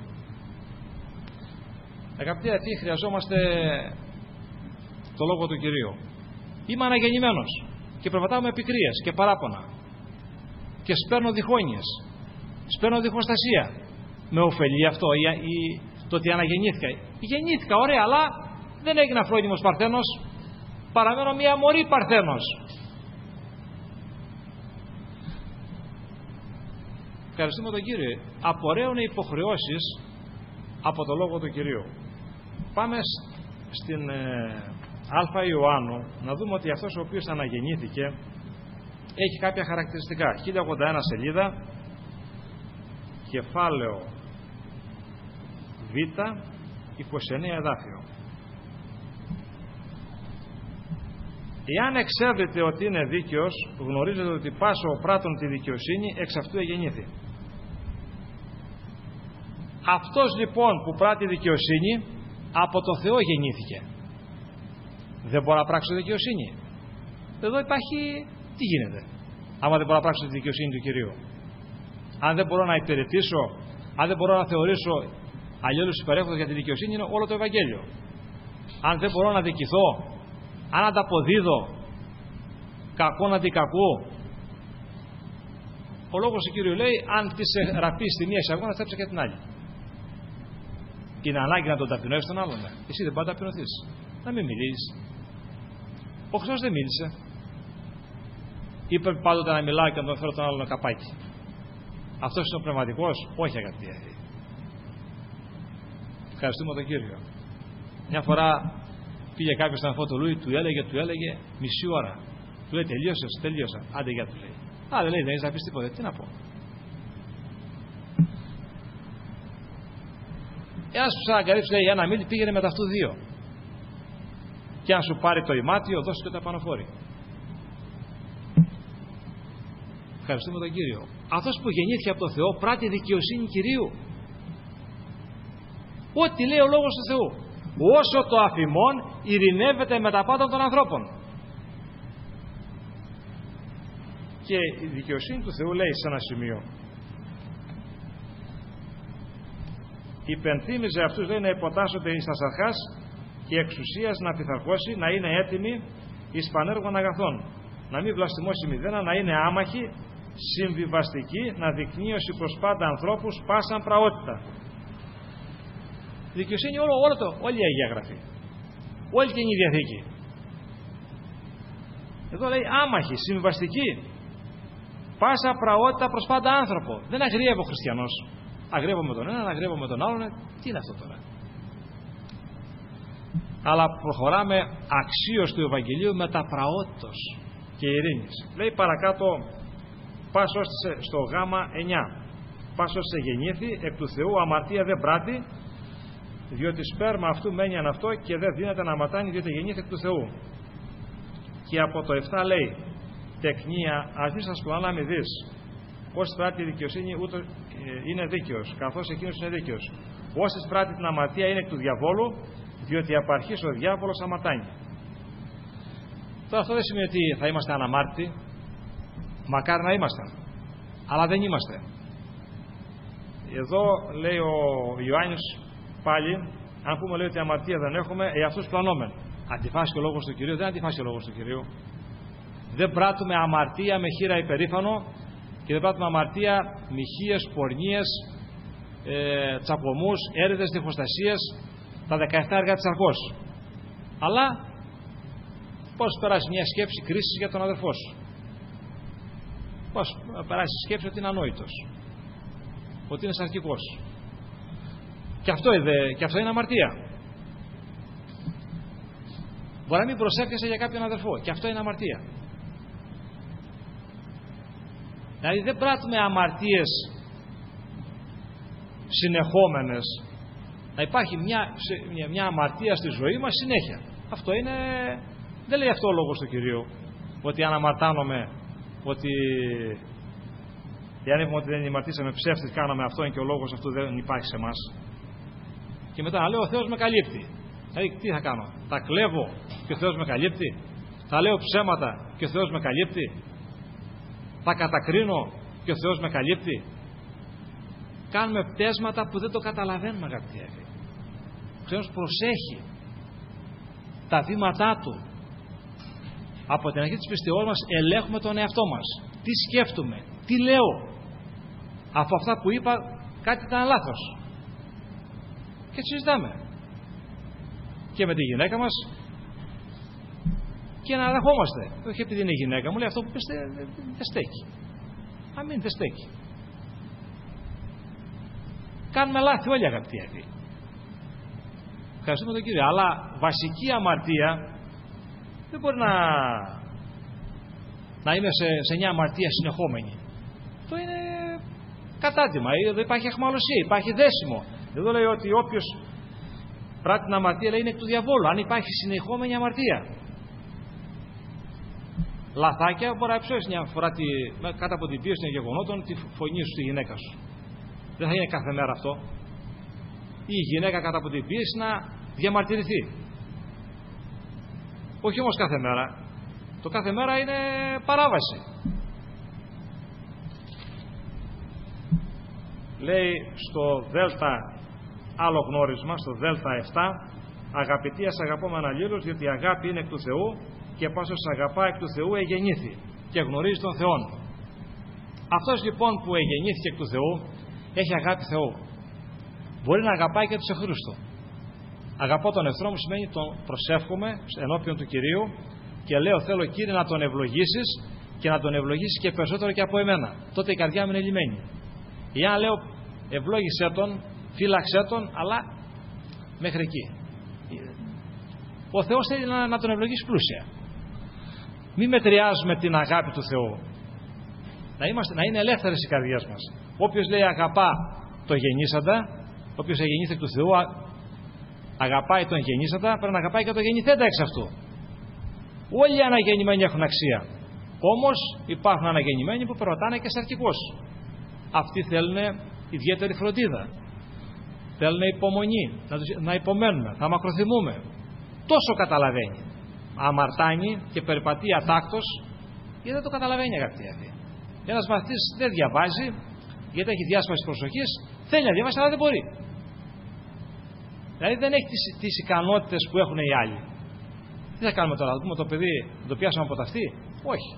Αγαπητοί αδελφοί, χρειαζόμαστε το λόγο του Κυρίου. Είμαι αναγεννημένος και περπατάω με πικρίες και παράπονα και σπέρνω διχόνοιες, σπέρνω διχοστασία. Με ωφελεί αυτό ή, ή, το ότι αναγεννήθηκα? Γεννήθηκα, ωραία, αλλά δεν έγινα φρόνιμος παρθένος, παραμένω μια μωρή παρθένος. Ευχαριστούμε τον Κύριο. Απορρέουν οι υποχρεώσεις από το Λόγο του Κυρίου. Πάμε στην ε, Α Ιωάννου να δούμε ότι αυτός ο οποίος αναγεννήθηκε έχει κάποια χαρακτηριστικά. χίλια ογδόντα ένα σελίδα, κεφάλαιο Β, είκοσι εννέα εδάφιο. Εάν εξέβρετε ότι είναι δίκαιος, γνωρίζετε ότι πάσο ο πράττων τη δικαιοσύνη εξ αυτού εγεννήθη. Αυτός λοιπόν που πράττει δικαιοσύνη από το Θεό γεννήθηκε. Δεν μπορώ να πράξω δικαιοσύνη. Εδώ υπάρχει, τι γίνεται άμα δεν μπορώ να πράξω τη δικαιοσύνη του Κυρίου? Αν δεν μπορώ να υπηρετήσω, αν δεν μπορώ να θεωρήσω αλλιώς υπερέχοντας για τη δικαιοσύνη, είναι όλο το Ευαγγέλιο. Αν δεν μπορώ να δικηθώ, αν ανταποδίδω κακόν αντί κακού, ο λόγος του Κύριου λέει, αν τη ραπείς τη μία εισαγωγή, να θέψε και την άλλη. Είναι ανάγκη να τον ταπεινώσεις τον άλλον. Ναι. Εσύ δεν μπορεί να ταπεινωθείς. Να μην μιλείς. Ο Χριστός δεν μίλησε. Είπε πάντοτε να μιλάω και να τον φέρω τον άλλον καπάκι. Αυτός είναι ο πνευματικός? Όχι, αγαπητοί. Ευχαριστούμε τον Κύριο. Μια φορά πήγε κάποιος στον αφό του Λούι, του έλεγε, του έλεγε μισή ώρα. Του λέει τελείωσες, τελείωσα. Άντε για του λέει. Α, δεν λέει, δεν έχεις να πεις τίποτα. Τι να πω. Εάν σου ξαναγκαλύψει, λέει, ένα μίλι, πήγαινε με τα αυτού δύο. Και αν σου πάρει το ημάτιο, δώσει και το επαναφόρει. Ευχαριστούμε τον Κύριο. Αυτός που γεννήθηκε από τον Θεό πράττει δικαιοσύνη Κυρίου. Ό,τι λέει ο Λόγος του Θεού. Όσο το αφημών ειρηνεύεται με τα πάντα των ανθρώπων. Και η δικαιοσύνη του Θεού λέει σε ένα σημείο, υπενθύμιζε αυτούς, λέει, να υποτάσσονται εις τας αρχάς και εξουσίας να πειθαρχώσει, να είναι έτοιμοι εις πανέργων αγαθών, να μην βλαστημώσει μηδένα, να είναι άμαχοι, συμβιβαστικοί, να δεικνύωση προς πάντα ανθρώπους πάσαν πραότητα. Δικαιοσύνη όλο, όλο το, όλη η Αγία Γραφή, όλη την Καινή Διαθήκη. Εδώ λέει άμαχοι, συμβιβαστικοί, πάσα πραότητα προς πάντα άνθρωπο. Δεν αγριεύει ο χριστιανός. Αγριεύω με τον έναν, αγριεύω με τον άλλον. Τι είναι αυτό τώρα? Αλλά προχωράμε αξίως του Ευαγγελίου με τα πραότητος και ειρήνης. Λέει παρακάτω, πας ώστε στο γάμα εννιά. Πας ώστε γεννήθη, εκ του Θεού αμαρτία δεν πράττει, διότι σπέρμα αυτού μένει αν αυτό και δεν δύναται να αματάνει, διότι γεννήθη εκ του Θεού. Και από το επτά λέει, τεκνία, ας μη σας πλανά μη δεις. Όσοι πράττει δικαιοσύνη ούτω ε, είναι δίκαιος, καθώς εκείνος είναι δίκαιος. Όσοι πράττει την αμαρτία είναι εκ του διαβόλου, διότι απαρχής ο διάβολος αματάνει. Τώρα αυτό δεν σημαίνει ότι θα είμαστε αναμάρτητοι. Μακάρι να ήμασταν. Αλλά δεν είμαστε. Εδώ λέει ο Ιωάννης πάλι, αν πούμε λέει ότι αμαρτία δεν έχουμε, ε, αυτούς πλανόμεν. Αντιφάσκει ο λόγος του Κυρίου? Δεν αντιφάσκει ο λόγος του Κυρίου. Δεν πράττουμε αμαρτία με χείρα υπερήφανο και δεν πράττουμε αμαρτία μοιχείες, πορνίες, ε, τσακωμούς, έρηδες, διχοστασίες, τα δεκαεπτά έργα της αρχός. Αλλά πώς περάσει μια σκέψη κρίσης για τον αδερφό σου? Πώς περάσει η σκέψη ότι είναι ανόητος, ότι είναι σαρκικός? Και αυτό, είδε, και αυτό είναι αμαρτία. Μπορεί να μην προσεύχεσαι για κάποιον αδερφό, και αυτό είναι αμαρτία. Δηλαδή δεν πράττουμε αμαρτίες συνεχόμενες. Να υπάρχει μια, μια, μια αμαρτία στη ζωή μας συνέχεια. Αυτό είναι, δεν λέει αυτό ο λόγος του Κυρίου, ότι αν αμαρτάνομαι, ότι εάν είπαμε ότι δεν αμαρτήσαμε ψεύτης, κάναμε αυτό και ο λόγος αυτού δεν υπάρχει σε εμάς. Και μετά να λέω ο Θεός με καλύπτει. Δηλαδή τι θα κάνω? Θα κλέβω και ο Θεός με καλύπτει? Θα λέω ψέματα και ο Θεός με καλύπτει? Θα κατακρίνω και ο Θεός με καλύπτει? Κάνουμε πτέσματα που δεν το καταλαβαίνουμε, αγαπητοί αδελφοί. Ο Θεός προσέχει τα βήματά Του. Από την αρχή της πιστεώς μας ελέγχουμε τον εαυτό μας. Τι σκέφτομαι, τι λέω? Από αυτά που είπα κάτι ήταν λάθος. Και συζητάμε. Και με τη γυναίκα μας και να δεχόμαστε. Όχι επειδή είναι η γυναίκα μου, λέει αυτό που πες δεν στέκει. Αμήν, δεν στέκει. Κάνουμε λάθη όλοι, αγαπητοί αδελφοί. Ευχαριστούμε τον Κύριο. Αλλά βασική αμαρτία δεν μπορεί να, να είναι σε, σε μια αμαρτία συνεχόμενη. Αυτό είναι κατάτημα. Εδώ υπάρχει αχμαλωσία, υπάρχει δέσιμο. Εδώ λέει ότι όποιος πράττει την αμαρτία, λέει, είναι εκ του διαβόλου. Αν υπάρχει συνεχόμενη αμαρτία. Λαθάκια μπορεί να υψώσει μια φορά τη, κάτω από την πίεση των γεγονότων τη φωνή σου στη γυναίκα σου. Δεν θα είναι κάθε μέρα αυτό. Ή η γυναίκα κάτω από την πίεση να διαμαρτυρηθεί. Όχι όμως κάθε μέρα. Το κάθε μέρα είναι παράβαση. Λέει στο Δέλτα άλλο γνώρισμα, στο Δέλτα επτά, αγαπητοί, ας αγαπώμεν αλλήλους, διότι η αγάπη είναι εκ του Θεού και πάσος αγαπά εκ του Θεού εγεννήθη και γνωρίζει τον Θεόν. Αυτός λοιπόν που εγεννήθηκε εκ του Θεού έχει αγάπη Θεού. Μπορεί να αγαπάει και τους εχθρούς του. Αγαπώ τον εχθρό μου σημαίνει τον προσεύχομαι ενώπιον του Κυρίου και λέω, θέλω, Κύριε, να τον ευλογήσεις και να τον ευλογήσεις και περισσότερο και από εμένα. Τότε η καρδιά μου είναι λυμένη. Εάν λέω ευλόγησέ τον, φύλαξέ τον, αλλά μέχρι εκεί. Ο Θεός θέλει να, να τον ευλογήσει πλούσια. Μην μετριάζουμε την αγάπη του Θεού. Να, είμαστε, να είναι ελεύθερες οι καρδιές μας. Όποιος λέει αγαπά το γεννήσαντα, όποιος εγεννήθηκε του Θεού, αγαπάει τον γεννήσαντα, πρέπει να αγαπάει και το γεννηθέντα εξ αυτού. Όλοι οι αναγεννημένοι έχουν αξία. Όμως υπάρχουν αναγεννημένοι που περπατάνε και σαρκικώς. Αυτοί θέλουν ιδιαίτερη φροντίδα. Θέλουν υπομονή, να, τους, να υπομένουμε, να μακροθυμούμε. Τόσο καταλαβαίνει. Αμαρτάνει και περιπατεί ατάκτος, γιατί δεν το καταλαβαίνει, αγαπητοί αδελφοί. Ένας μαθητής δεν διαβάζει, γιατί έχει διάσπαση προσοχής, θέλει να διαβάσει, αλλά δεν μπορεί. Δηλαδή δεν έχει τις, τις ικανότητες που έχουν οι άλλοι. Τι θα κάνουμε τώρα, θα πούμε το παιδί, το πιάσαμε από τα αυτή? Όχι.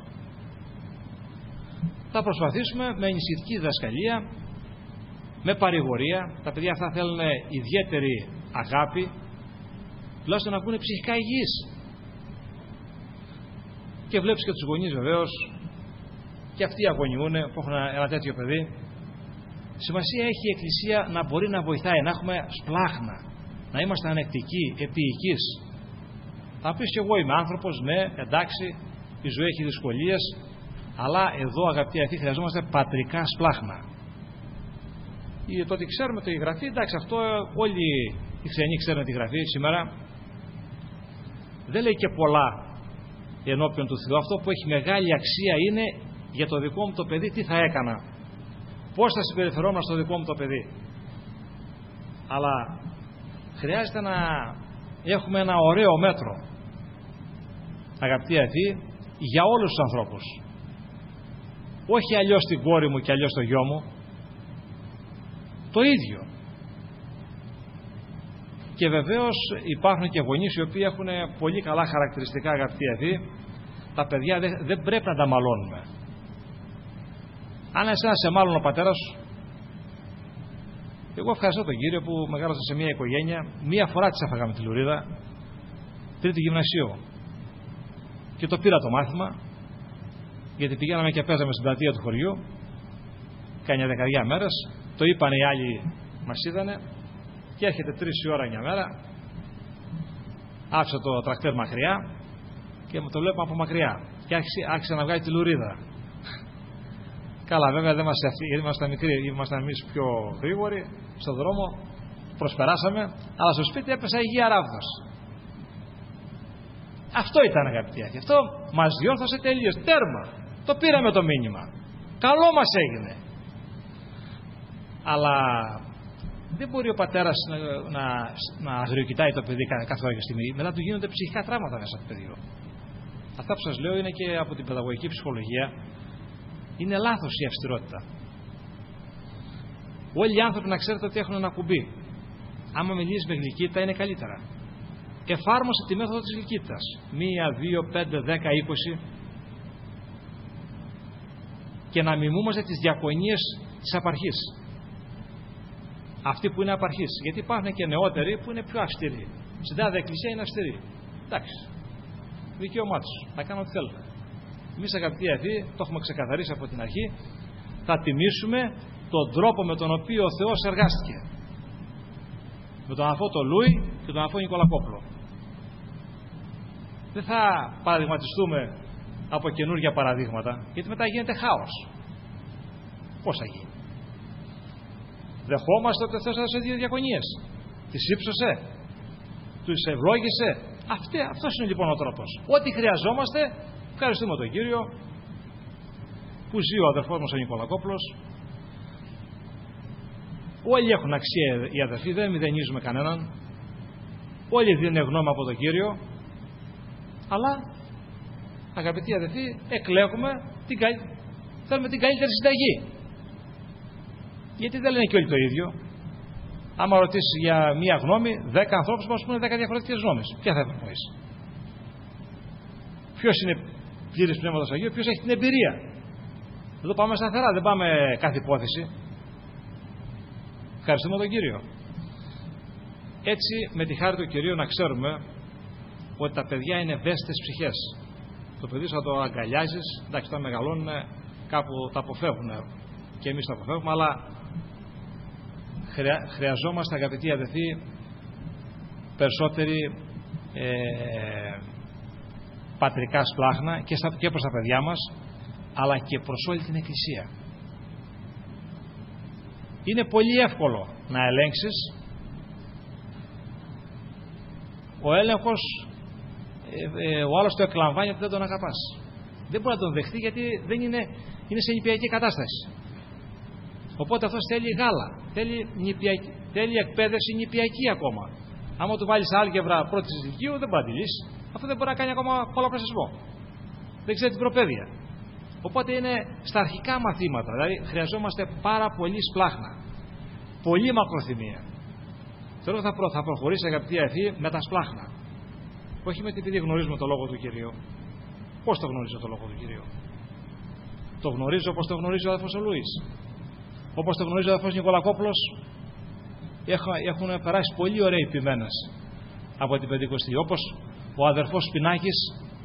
Θα προσπαθήσουμε με ενισχυτική διδασκαλία, με παρηγορία. Τα παιδιά αυτά θέλουν ιδιαίτερη αγάπη, τουλάχιστον να βγουν ψυχικά υγιείς. Και βλέπεις και τους γονείς βεβαίως, και αυτοί αγωνιούν που έχουν ένα τέτοιο παιδί. Σημασία έχει η Εκκλησία να μπορεί να βοηθάει, να έχουμε σπλάχνα, να είμαστε ανεκτικοί, επίοικείς. Θα πεις και εγώ είμαι άνθρωπος, ναι, εντάξει, η ζωή έχει δυσκολίες, αλλά εδώ, αγαπητοί αδελφοί, χρειαζόμαστε πατρικά σπλάχνα. Ή το ότι ξέρουμε τη γραφή, εντάξει, αυτό όλοι οι ξενοί ξέρουν τη γραφή σήμερα. Δεν λέει και πολλά ενώπιον του Θεού. Αυτό που έχει μεγάλη αξία είναι για το δικό μου το παιδί τι θα έκανα. Πώς θα συμπεριφερόμουν στο δικό μου το παιδί. Αλλά χρειάζεται να έχουμε ένα ωραίο μέτρο, αγαπητοί αδελφοί, για όλους τους ανθρώπους. Όχι αλλιώς την κόρη μου και αλλιώς το γιο μου. Το ίδιο. Και βεβαίως υπάρχουν και γονείς οι οποίοι έχουν πολύ καλά χαρακτηριστικά, αγαπητοί αδελφοί. Τα παιδιά δεν, δεν πρέπει να τα μαλώνουμε. Αν εσένα σε μάλλον ο πατέρας σου, εγώ ευχαριστώ τον Κύριο που μεγάλωσα σε μια οικογένεια. Μία φορά της έφαγα με τη λουρίδα, τρίτη γυμνασίου, και το πήρα το μάθημα, γιατί πηγαίναμε και παίζαμε στην πλατεία του χωριού κάμια δεκαριά μέρες. Το είπανε οι άλλοι, μας είδανε, και έρχεται τρεις η ώρα μια μέρα, άφησα το τρακτέρ μακριά και μου το βλέπω από μακριά και άρχισε, άρχισε να βγάλει τη λουρίδα. Καλά, βέβαια δεν μας ήμασταν μικροί, ήμασταν εμείς πιο γρήγοροι στον δρόμο, προσπεράσαμε, αλλά στο σπίτι έπεσα υγεία ράβδος. Αυτό ήταν, αγαπητοί, αυτό μας διόρθωσε τελείως, τέρμα. Το πήραμε το μήνυμα. Καλό μας έγινε. Αλλά δεν μπορεί ο πατέρας να, να, να αγριοκοιτάει το παιδί κάθε ώρα και στιγμή. Μετά του γίνονται ψυχικά τραύματα μέσα από το παιδί. Αυτά που σας λέω είναι και από την παιδαγωγική ψυχολογία. Είναι λάθος η αυστηρότητα. Όλοι οι άνθρωποι, να ξέρετε, ότι έχουν ένα κουμπί. Άμα μιλήσεις με γλυκύτητα είναι καλύτερα. Εφάρμοσε τη μέθοδο της γλυκύτητας. Μία, δύο, πέντε, δέκα, είκοσι. Και να μιμούμαστε τις διακονίες της απαρχής. Αυτοί που είναι απαρχής. Γιατί υπάρχουν και νεότεροι που είναι πιο αυστηροί. Στην τάδε εκκλησία είναι αυστηροί. Εντάξει. Δικαίωμά τους. Θα κάνουν ό,τι θέλουν. Εμείς, αγαπητοί αδελφοί, το έχουμε ξεκαθαρίσει από την αρχή. Θα τιμήσουμε τον τρόπο με τον οποίο ο Θεός εργάστηκε με τον αδελφό τον Λούι και τον αδελφό Νικολακόπουλο. Δεν θα παραδειγματιστούμε από καινούργια παραδείγματα, γιατί μετά γίνεται χάος. Πώς θα γίνει? Δεχόμαστε ότι ο Θεός έδωσε δύο διακονίες, τις ύψωσε, τους ευλόγησε. Αυτή, αυτός είναι λοιπόν ο τρόπος. Ό,τι χρειαζόμαστε, ευχαριστούμε τον Κύριο που ζει ο αδερφός μας ο Νικολακόπουλος. Όλοι έχουν αξία οι αδερφοί, δεν μηδενίζουμε κανέναν. Όλοι δίνουν γνώμη από τον Κύριο. Αλλά, αγαπητοί αδερφοί, εκλέγουμε την καλ... θέλουμε την καλύτερη συνταγή. Γιατί δεν λένε και όλοι το ίδιο. Άμα ρωτήσεις για μία γνώμη, δέκα ανθρώπους μας πούνε δέκα διαφορετικές γνώμες. Ποια θα ευνοείς? Ποιος είναι πλήρης Πνεύματος Αγίου, ποιος έχει την εμπειρία? Εδώ πάμε σταθερά, δεν πάμε κάθε υπόθεση. Ευχαριστούμε τον Κύριο. Έτσι, με τη χάρη του Κυρίου, να ξέρουμε ότι τα παιδιά είναι ευαίσθητες ψυχές. Το παιδί θα το αγκαλιάζεις, εντάξει, όταν μεγαλώνουν κάπου τα αποφεύγουν και εμείς τα αποφεύγουμε, αλλά χρειά, χρειαζόμαστε, αγαπητοί αδελφοί, περισσότερη ε, πατρικά σπλάχνα και, στα, και προς τα παιδιά μας, αλλά και προς όλη την Εκκλησία. Είναι πολύ εύκολο να ελέγξεις. Ο έλεγχος, ε, ε, ο άλλος το εκλαμβάνει ότι δεν τον αγαπάς. Δεν μπορεί να τον δεχτεί, γιατί δεν είναι, είναι σε νηπιακή κατάσταση. Οπότε αυτός θέλει γάλα, θέλει, νηπιακή, θέλει εκπαίδευση νηπιακή ακόμα. Άμα του βάλεις άλγευρα πρώτης ηλικίου, δεν μπορεί να τη λύσει. Αυτό δεν μπορεί να κάνει ακόμα πολλαπλασιασμό. Δεν ξέρει την προπαίδεια. Οπότε είναι στα αρχικά μαθήματα, δηλαδή χρειαζόμαστε πάρα πολύ σπλάχνα, πολύ μακροθυμία. Θέλω θα, προ, θα προχωρήσει, αγαπητοί αδελφοί, με τα σπλάχνα. Όχι με την επειδή γνωρίζουμε το λόγο του Κυρίου. Πώς το γνωρίζω το λόγο του Κυρίου? Το γνωρίζω όπως το γνωρίζει ο αδελφός ο Λούις, όπως το γνωρίζει ο αδελφός Νικολακόπουλος. Έχουν περάσει πολύ ωραίοι ποιμένες από την Πεντηκοστή, όπως ο αδερφός Σπινάκης.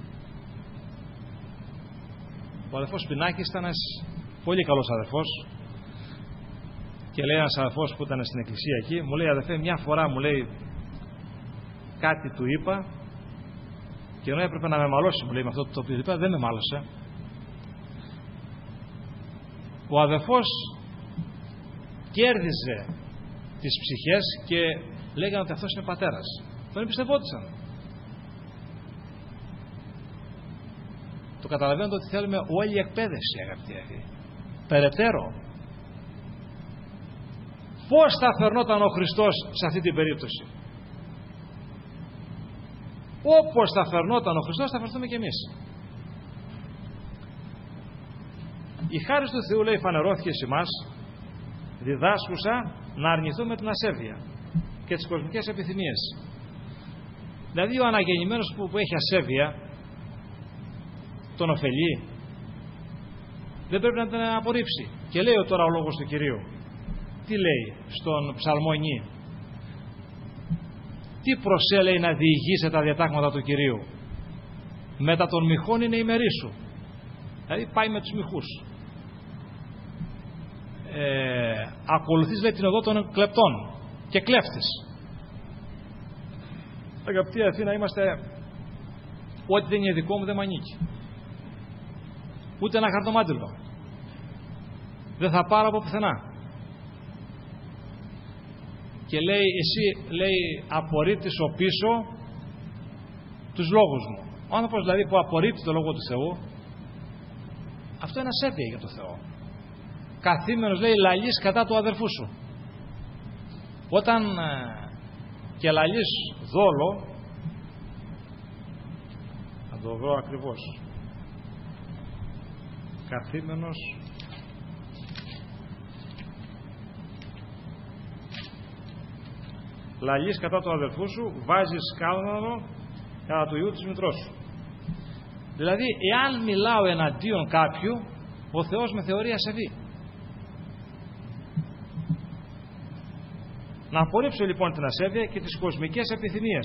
Ο αδερφός Σπινάκης ήταν ένας πολύ καλός αδερφός και λέει ένας αδερφός που ήταν στην εκκλησία εκεί, μου λέει, αδερφέ, μια φορά μου λέει κάτι του είπα και ενώ έπρεπε να με μαλώσει, μου λέει, με αυτό το οποίο είπα, δεν με μάλωσε. Ο αδερφός κέρδιζε τις ψυχές και λέγανε ότι αυτός είναι πατέρας. Τον εμπιστευόντουσαν. Το καταλαβαίνετε ότι θέλουμε όλη η εκπαίδευση, αγαπητοί αδελφοί. Περαιτέρω. Πώς θα φερνόταν ο Χριστός σε αυτή την περίπτωση? Όπως θα φερνόταν ο Χριστός, θα φερθούμε κι εμείς. Η χάρη του Θεού, λέει, φανερώθηκε σε εμάς, διδάσκουσα να αρνηθούμε την ασέβεια και τις κοσμικές επιθυμίες. Δηλαδή ο αναγεννημένος που, που έχει ασέβεια τον ωφελεί, δεν πρέπει να την απορρίψει. Και λέει τώρα ο λόγος του Κυρίου, τι λέει στον Ψαλμό εννιά? Τι προσέλεει να διηγήσει τα διατάγματα του Κυρίου? Μετά των μοιχών είναι η μερή σου. Δηλαδή πάει με τους μοιχούς. Ε, ακολουθείς, λέει, την οδό των κλεπτών και κλέφτης. Αγαπητοί αδελφοί, να είμαστε, ό,τι δεν είναι δικό μου δεν μ' ανήκει. Ούτε ένα χαρτομάτιλο δεν θα πάρω από πουθενά. Και λέει, εσύ, λέει, απορρίπτεις ο πίσω τους λόγους μου. Ο άνθρωπος δηλαδή που απορρίπτει το λόγο του Θεού, αυτό είναι ασέβεια για το Θεό. Καθήμενος, λέει, λαλείς κατά του αδερφού σου. Όταν ε, και λαλείς δόλο, θα το βρω ακριβώς, καθήμενος λαλείς κατά του αδερφού σου, βάζεις σκάνδαλο κατά του ιού της μητρός σου. Δηλαδή, εάν μιλάω εναντίον κάποιου, ο Θεός με θεωρεί ασεβή. Να απορρίψω λοιπόν την ασέβεια και τις κοσμικές επιθυμίες.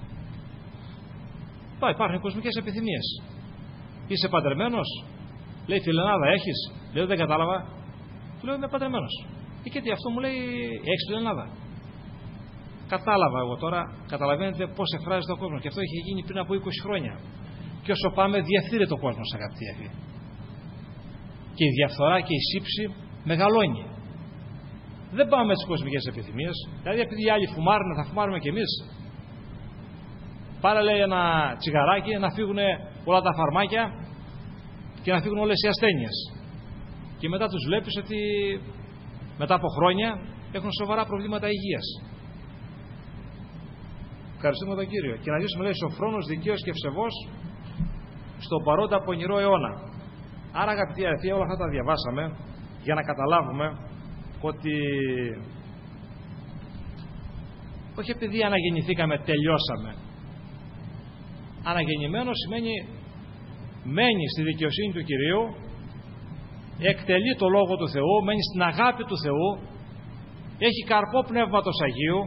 Τώρα υπάρχουν κοσμικές επιθυμίες. Είσαι παντρεμένος? Λέει, φιλενάδα έχεις? Λέω, δεν κατάλαβα. Του λέω είμαι παντρεμένος. Και γιατί αυτό μου λέει έχεις στην Ελλάδα. Κατάλαβα εγώ τώρα, καταλαβαίνετε πώς εκφράζεται ο κόσμος. Και αυτό είχε γίνει πριν από είκοσι χρόνια. Και όσο πάμε διευθύνεται ο κόσμος, αγαπητοί αδελφοί. Και η διαφθορά και η σύψη μεγαλώνει. Δεν πάμε με τις κοσμικές επιθυμίες. Δηλαδή επειδή οι άλλοι φουμάρουν, θα φουμάρουμε κι εμείς. Πάρε λέει ένα τσιγαράκι να φύγουν όλα τα φαρμάκια και να φύγουν όλες οι ασθένειες. Και μετά τους βλέπεις ότι μετά από χρόνια έχουν σοβαρά προβλήματα υγείας. Ευχαριστούμε τον Κύριο. Και να ζήσουμε λέει σοφρόνος, δικαίος και ευσεβός στον παρόντα πονηρό αιώνα. Άρα αγαπητοί αδελφοί, όλα αυτά τα διαβάσαμε για να καταλάβουμε ότι όχι επειδή αναγεννηθήκαμε τελειώσαμε. Αναγεννημένο σημαίνει μένει στη δικαιοσύνη του Κυρίου, εκτελεί το Λόγο του Θεού, μένει στην αγάπη του Θεού, έχει καρπό Πνεύματος Αγίου,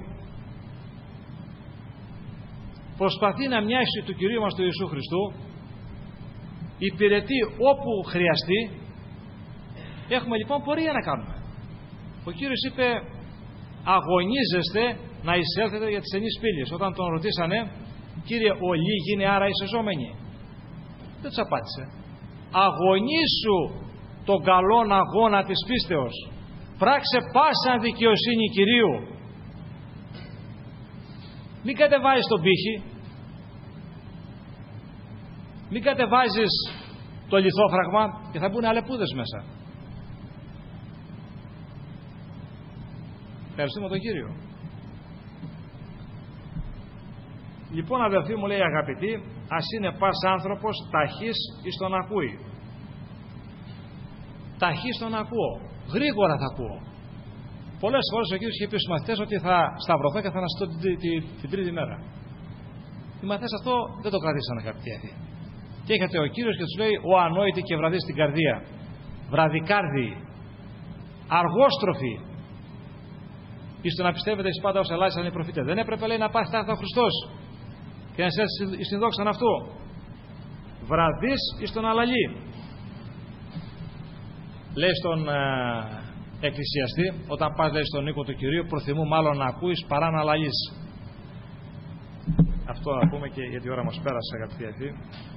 προσπαθεί να μοιάσει του Κυρίου μας του Ιησού Χριστού, υπηρετεί όπου χρειαστεί. Έχουμε λοιπόν πορεία να κάνουμε. Ο Κύριος είπε αγωνίζεστε να εισέλθετε για τις ενείς πύλες. Όταν τον ρωτήσανε Κύριε ο λίγοι είναι άρα εισεζόμενοι, δεν τους απάντησε. Αγωνίσου τον καλόν αγώνα της πίστεως, πράξε πάσα δικαιοσύνη Κυρίου, μην κατεβάζεις τον πύχη, μην κατεβάζεις το λιθόφραγμα και θα μπουν αλεπούδες μέσα. Ευχαριστούμε τον Κύριο. Λοιπόν αδελφοί μου λέει αγαπητοί, ας είναι πας άνθρωπος ταχύς εις τον ακούει. Ταχύς τον ακούω, γρήγορα θα ακούω. Πολλές φορές ο Κύριος είχε πει στους μαθητές ότι θα σταυρωθώ και θα αναστηθώ την, την, την τρίτη μέρα. Οι μαθητές αυτό δεν το κρατήσανε αγαπητοί. Και έχετε ο Κύριος και τους λέει ο ανόητοι και βραδείς στην καρδία, βραδικάρδιοι, αργόστροφοι, εις το να πιστεύετε εις πάντα ως ελάχιστον οι προφήτες. Δεν έπρεπε λέει να πάθει τάχτα ο Χριστός και να είσαι στην δόξα αυτού. Βραδείς εις τον αλαλή. Λέει στον ε, εκκλησιαστή, όταν πας λέει στον οίκο του Κυρίου, προθυμού μάλλον να ακούεις παρά να αλαλείς. Αυτό να πούμε και γιατί η ώρα μας πέρασε αγαπητοί αδελφοί.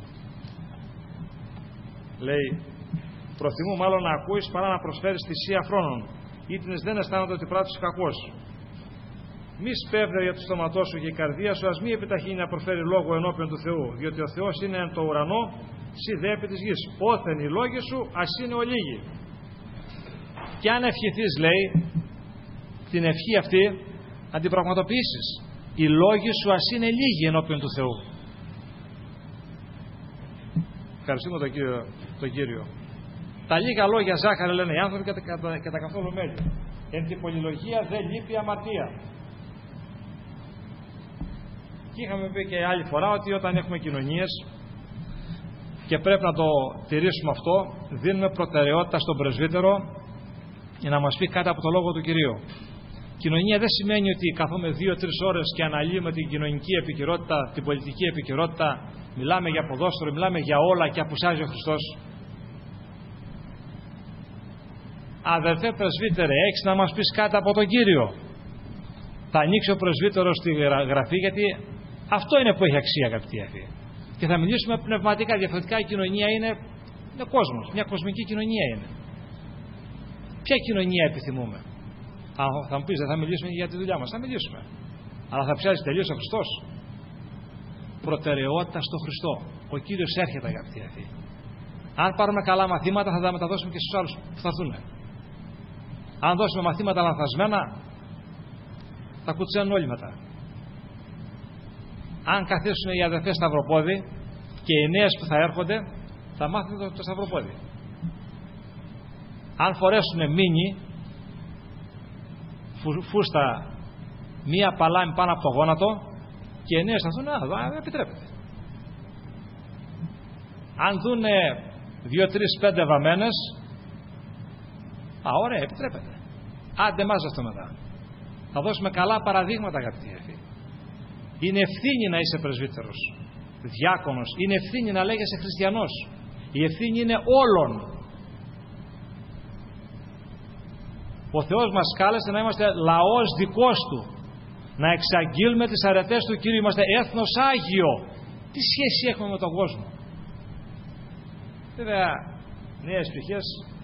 Λέει προθυμού μάλλον να ακούεις παρά να προσφέρεις θυσία φρόνων, ήτινες δεν αισθάνονται ότι πράττεις κακός. Μη σπέβδε για το στόματό σου και η καρδία σου, ας μη επιταχύνει να προφέρει λόγο ενώπιον του Θεού, διότι ο Θεός είναι εν το ουρανό, σι δε επί της γης. Όθεν οι λόγοι σου, ας είναι ολίγοι. Και αν ευχηθείς, λέει, την ευχή αυτή, να την πραγματοποιήσεις. Οι λόγοι σου ας είναι λίγοι ενώπιον του Θεού. Ευχαριστούμε τον Κύριο. Τον Κύριο. Τα λίγα λόγια ζάχαρη λένε οι άνθρωποι και τα, και τα, και τα καθόλου μέλη. Εν την πολυλογία δεν λείπει αμαρτία. Και είχαμε πει και άλλη φορά ότι όταν έχουμε κοινωνίες και πρέπει να το τηρήσουμε αυτό, δίνουμε προτεραιότητα στον πρεσβύτερο για να μας πει κάτι από το Λόγο του Κυρίου. Κοινωνία δεν σημαίνει ότι καθόμαι δύο-τρεις ώρες και αναλύουμε την κοινωνική επικαιρότητα, την πολιτική επικαιρότητα, μιλάμε για ποδόσφαιρο, μιλάμε για όλα και απουσιάζει ο Χριστός. Αδερφέ πρεσβύτερε, έχεις να μας πεις κάτι από τον Κύριο. Θα ανοίξει ο πρεσβύτερος τη γραφή, γιατί αυτό είναι που έχει αξία αγαπητοί αδελφοί. Και θα μιλήσουμε πνευματικά. Διαφορετικά η κοινωνία είναι, είναι κόσμος, μια κοσμική κοινωνία είναι. Ποια κοινωνία επιθυμούμε? Αν θα μου πεις δεν θα μιλήσουμε για τη δουλειά μας, θα μιλήσουμε. Αλλά θα ψάζει τελείως ο Χριστός. Προτεραιότητα στο Χριστό. Ο Κύριος έρχεται αγαπητοί αδελφοί. Αν πάρουμε καλά μαθήματα θα τα μεταδώσουμε και στους άλλους που θα έρθουν. Αν δώσουμε μαθήματα λανθασμένα, θα κουτσένουν όλοι μετά. Αν καθίσουν οι αδερφές σταυροπόδι και οι νέες που θα έρχονται, θα μάθουν το, το σταυροπόδι. Αν φορέσουν μίνι, φου, φούστα, μία παλάμη πάνω από το γόνατο, και οι νέες θα δουν, α, δεν επιτρέπεται. Αν δουν δύο, τρεις, πέντε βαμμένες, α, ωραία, επιτρέπεται. Άντε μάζευτο μετά. Θα δώσουμε καλά παραδείγματα αγαπητοί αδελφοί. Είναι ευθύνη να είσαι πρεσβύτερος, διάκονος. Είναι ευθύνη να λέγεσαι χριστιανός. Η ευθύνη είναι όλων. Ο Θεός μας κάλεσε να είμαστε λαός δικός Του, να εξαγγείλουμε τις αρετές του Κύριου. Είμαστε έθνος Άγιο. Τι σχέση έχουμε με τον κόσμο? Βέβαια, νέες πτυχές,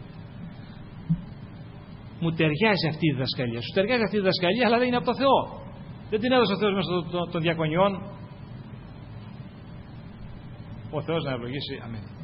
μου ταιριάζει αυτή η διδασκαλία. Σου ταιριάζει αυτή η διδασκαλία, αλλά δεν είναι από το Θεό. Δεν την έδωσε ο Θεός μέσα των, των, των διακονιών. Ο Θεός να ευλογήσει. Αμήν.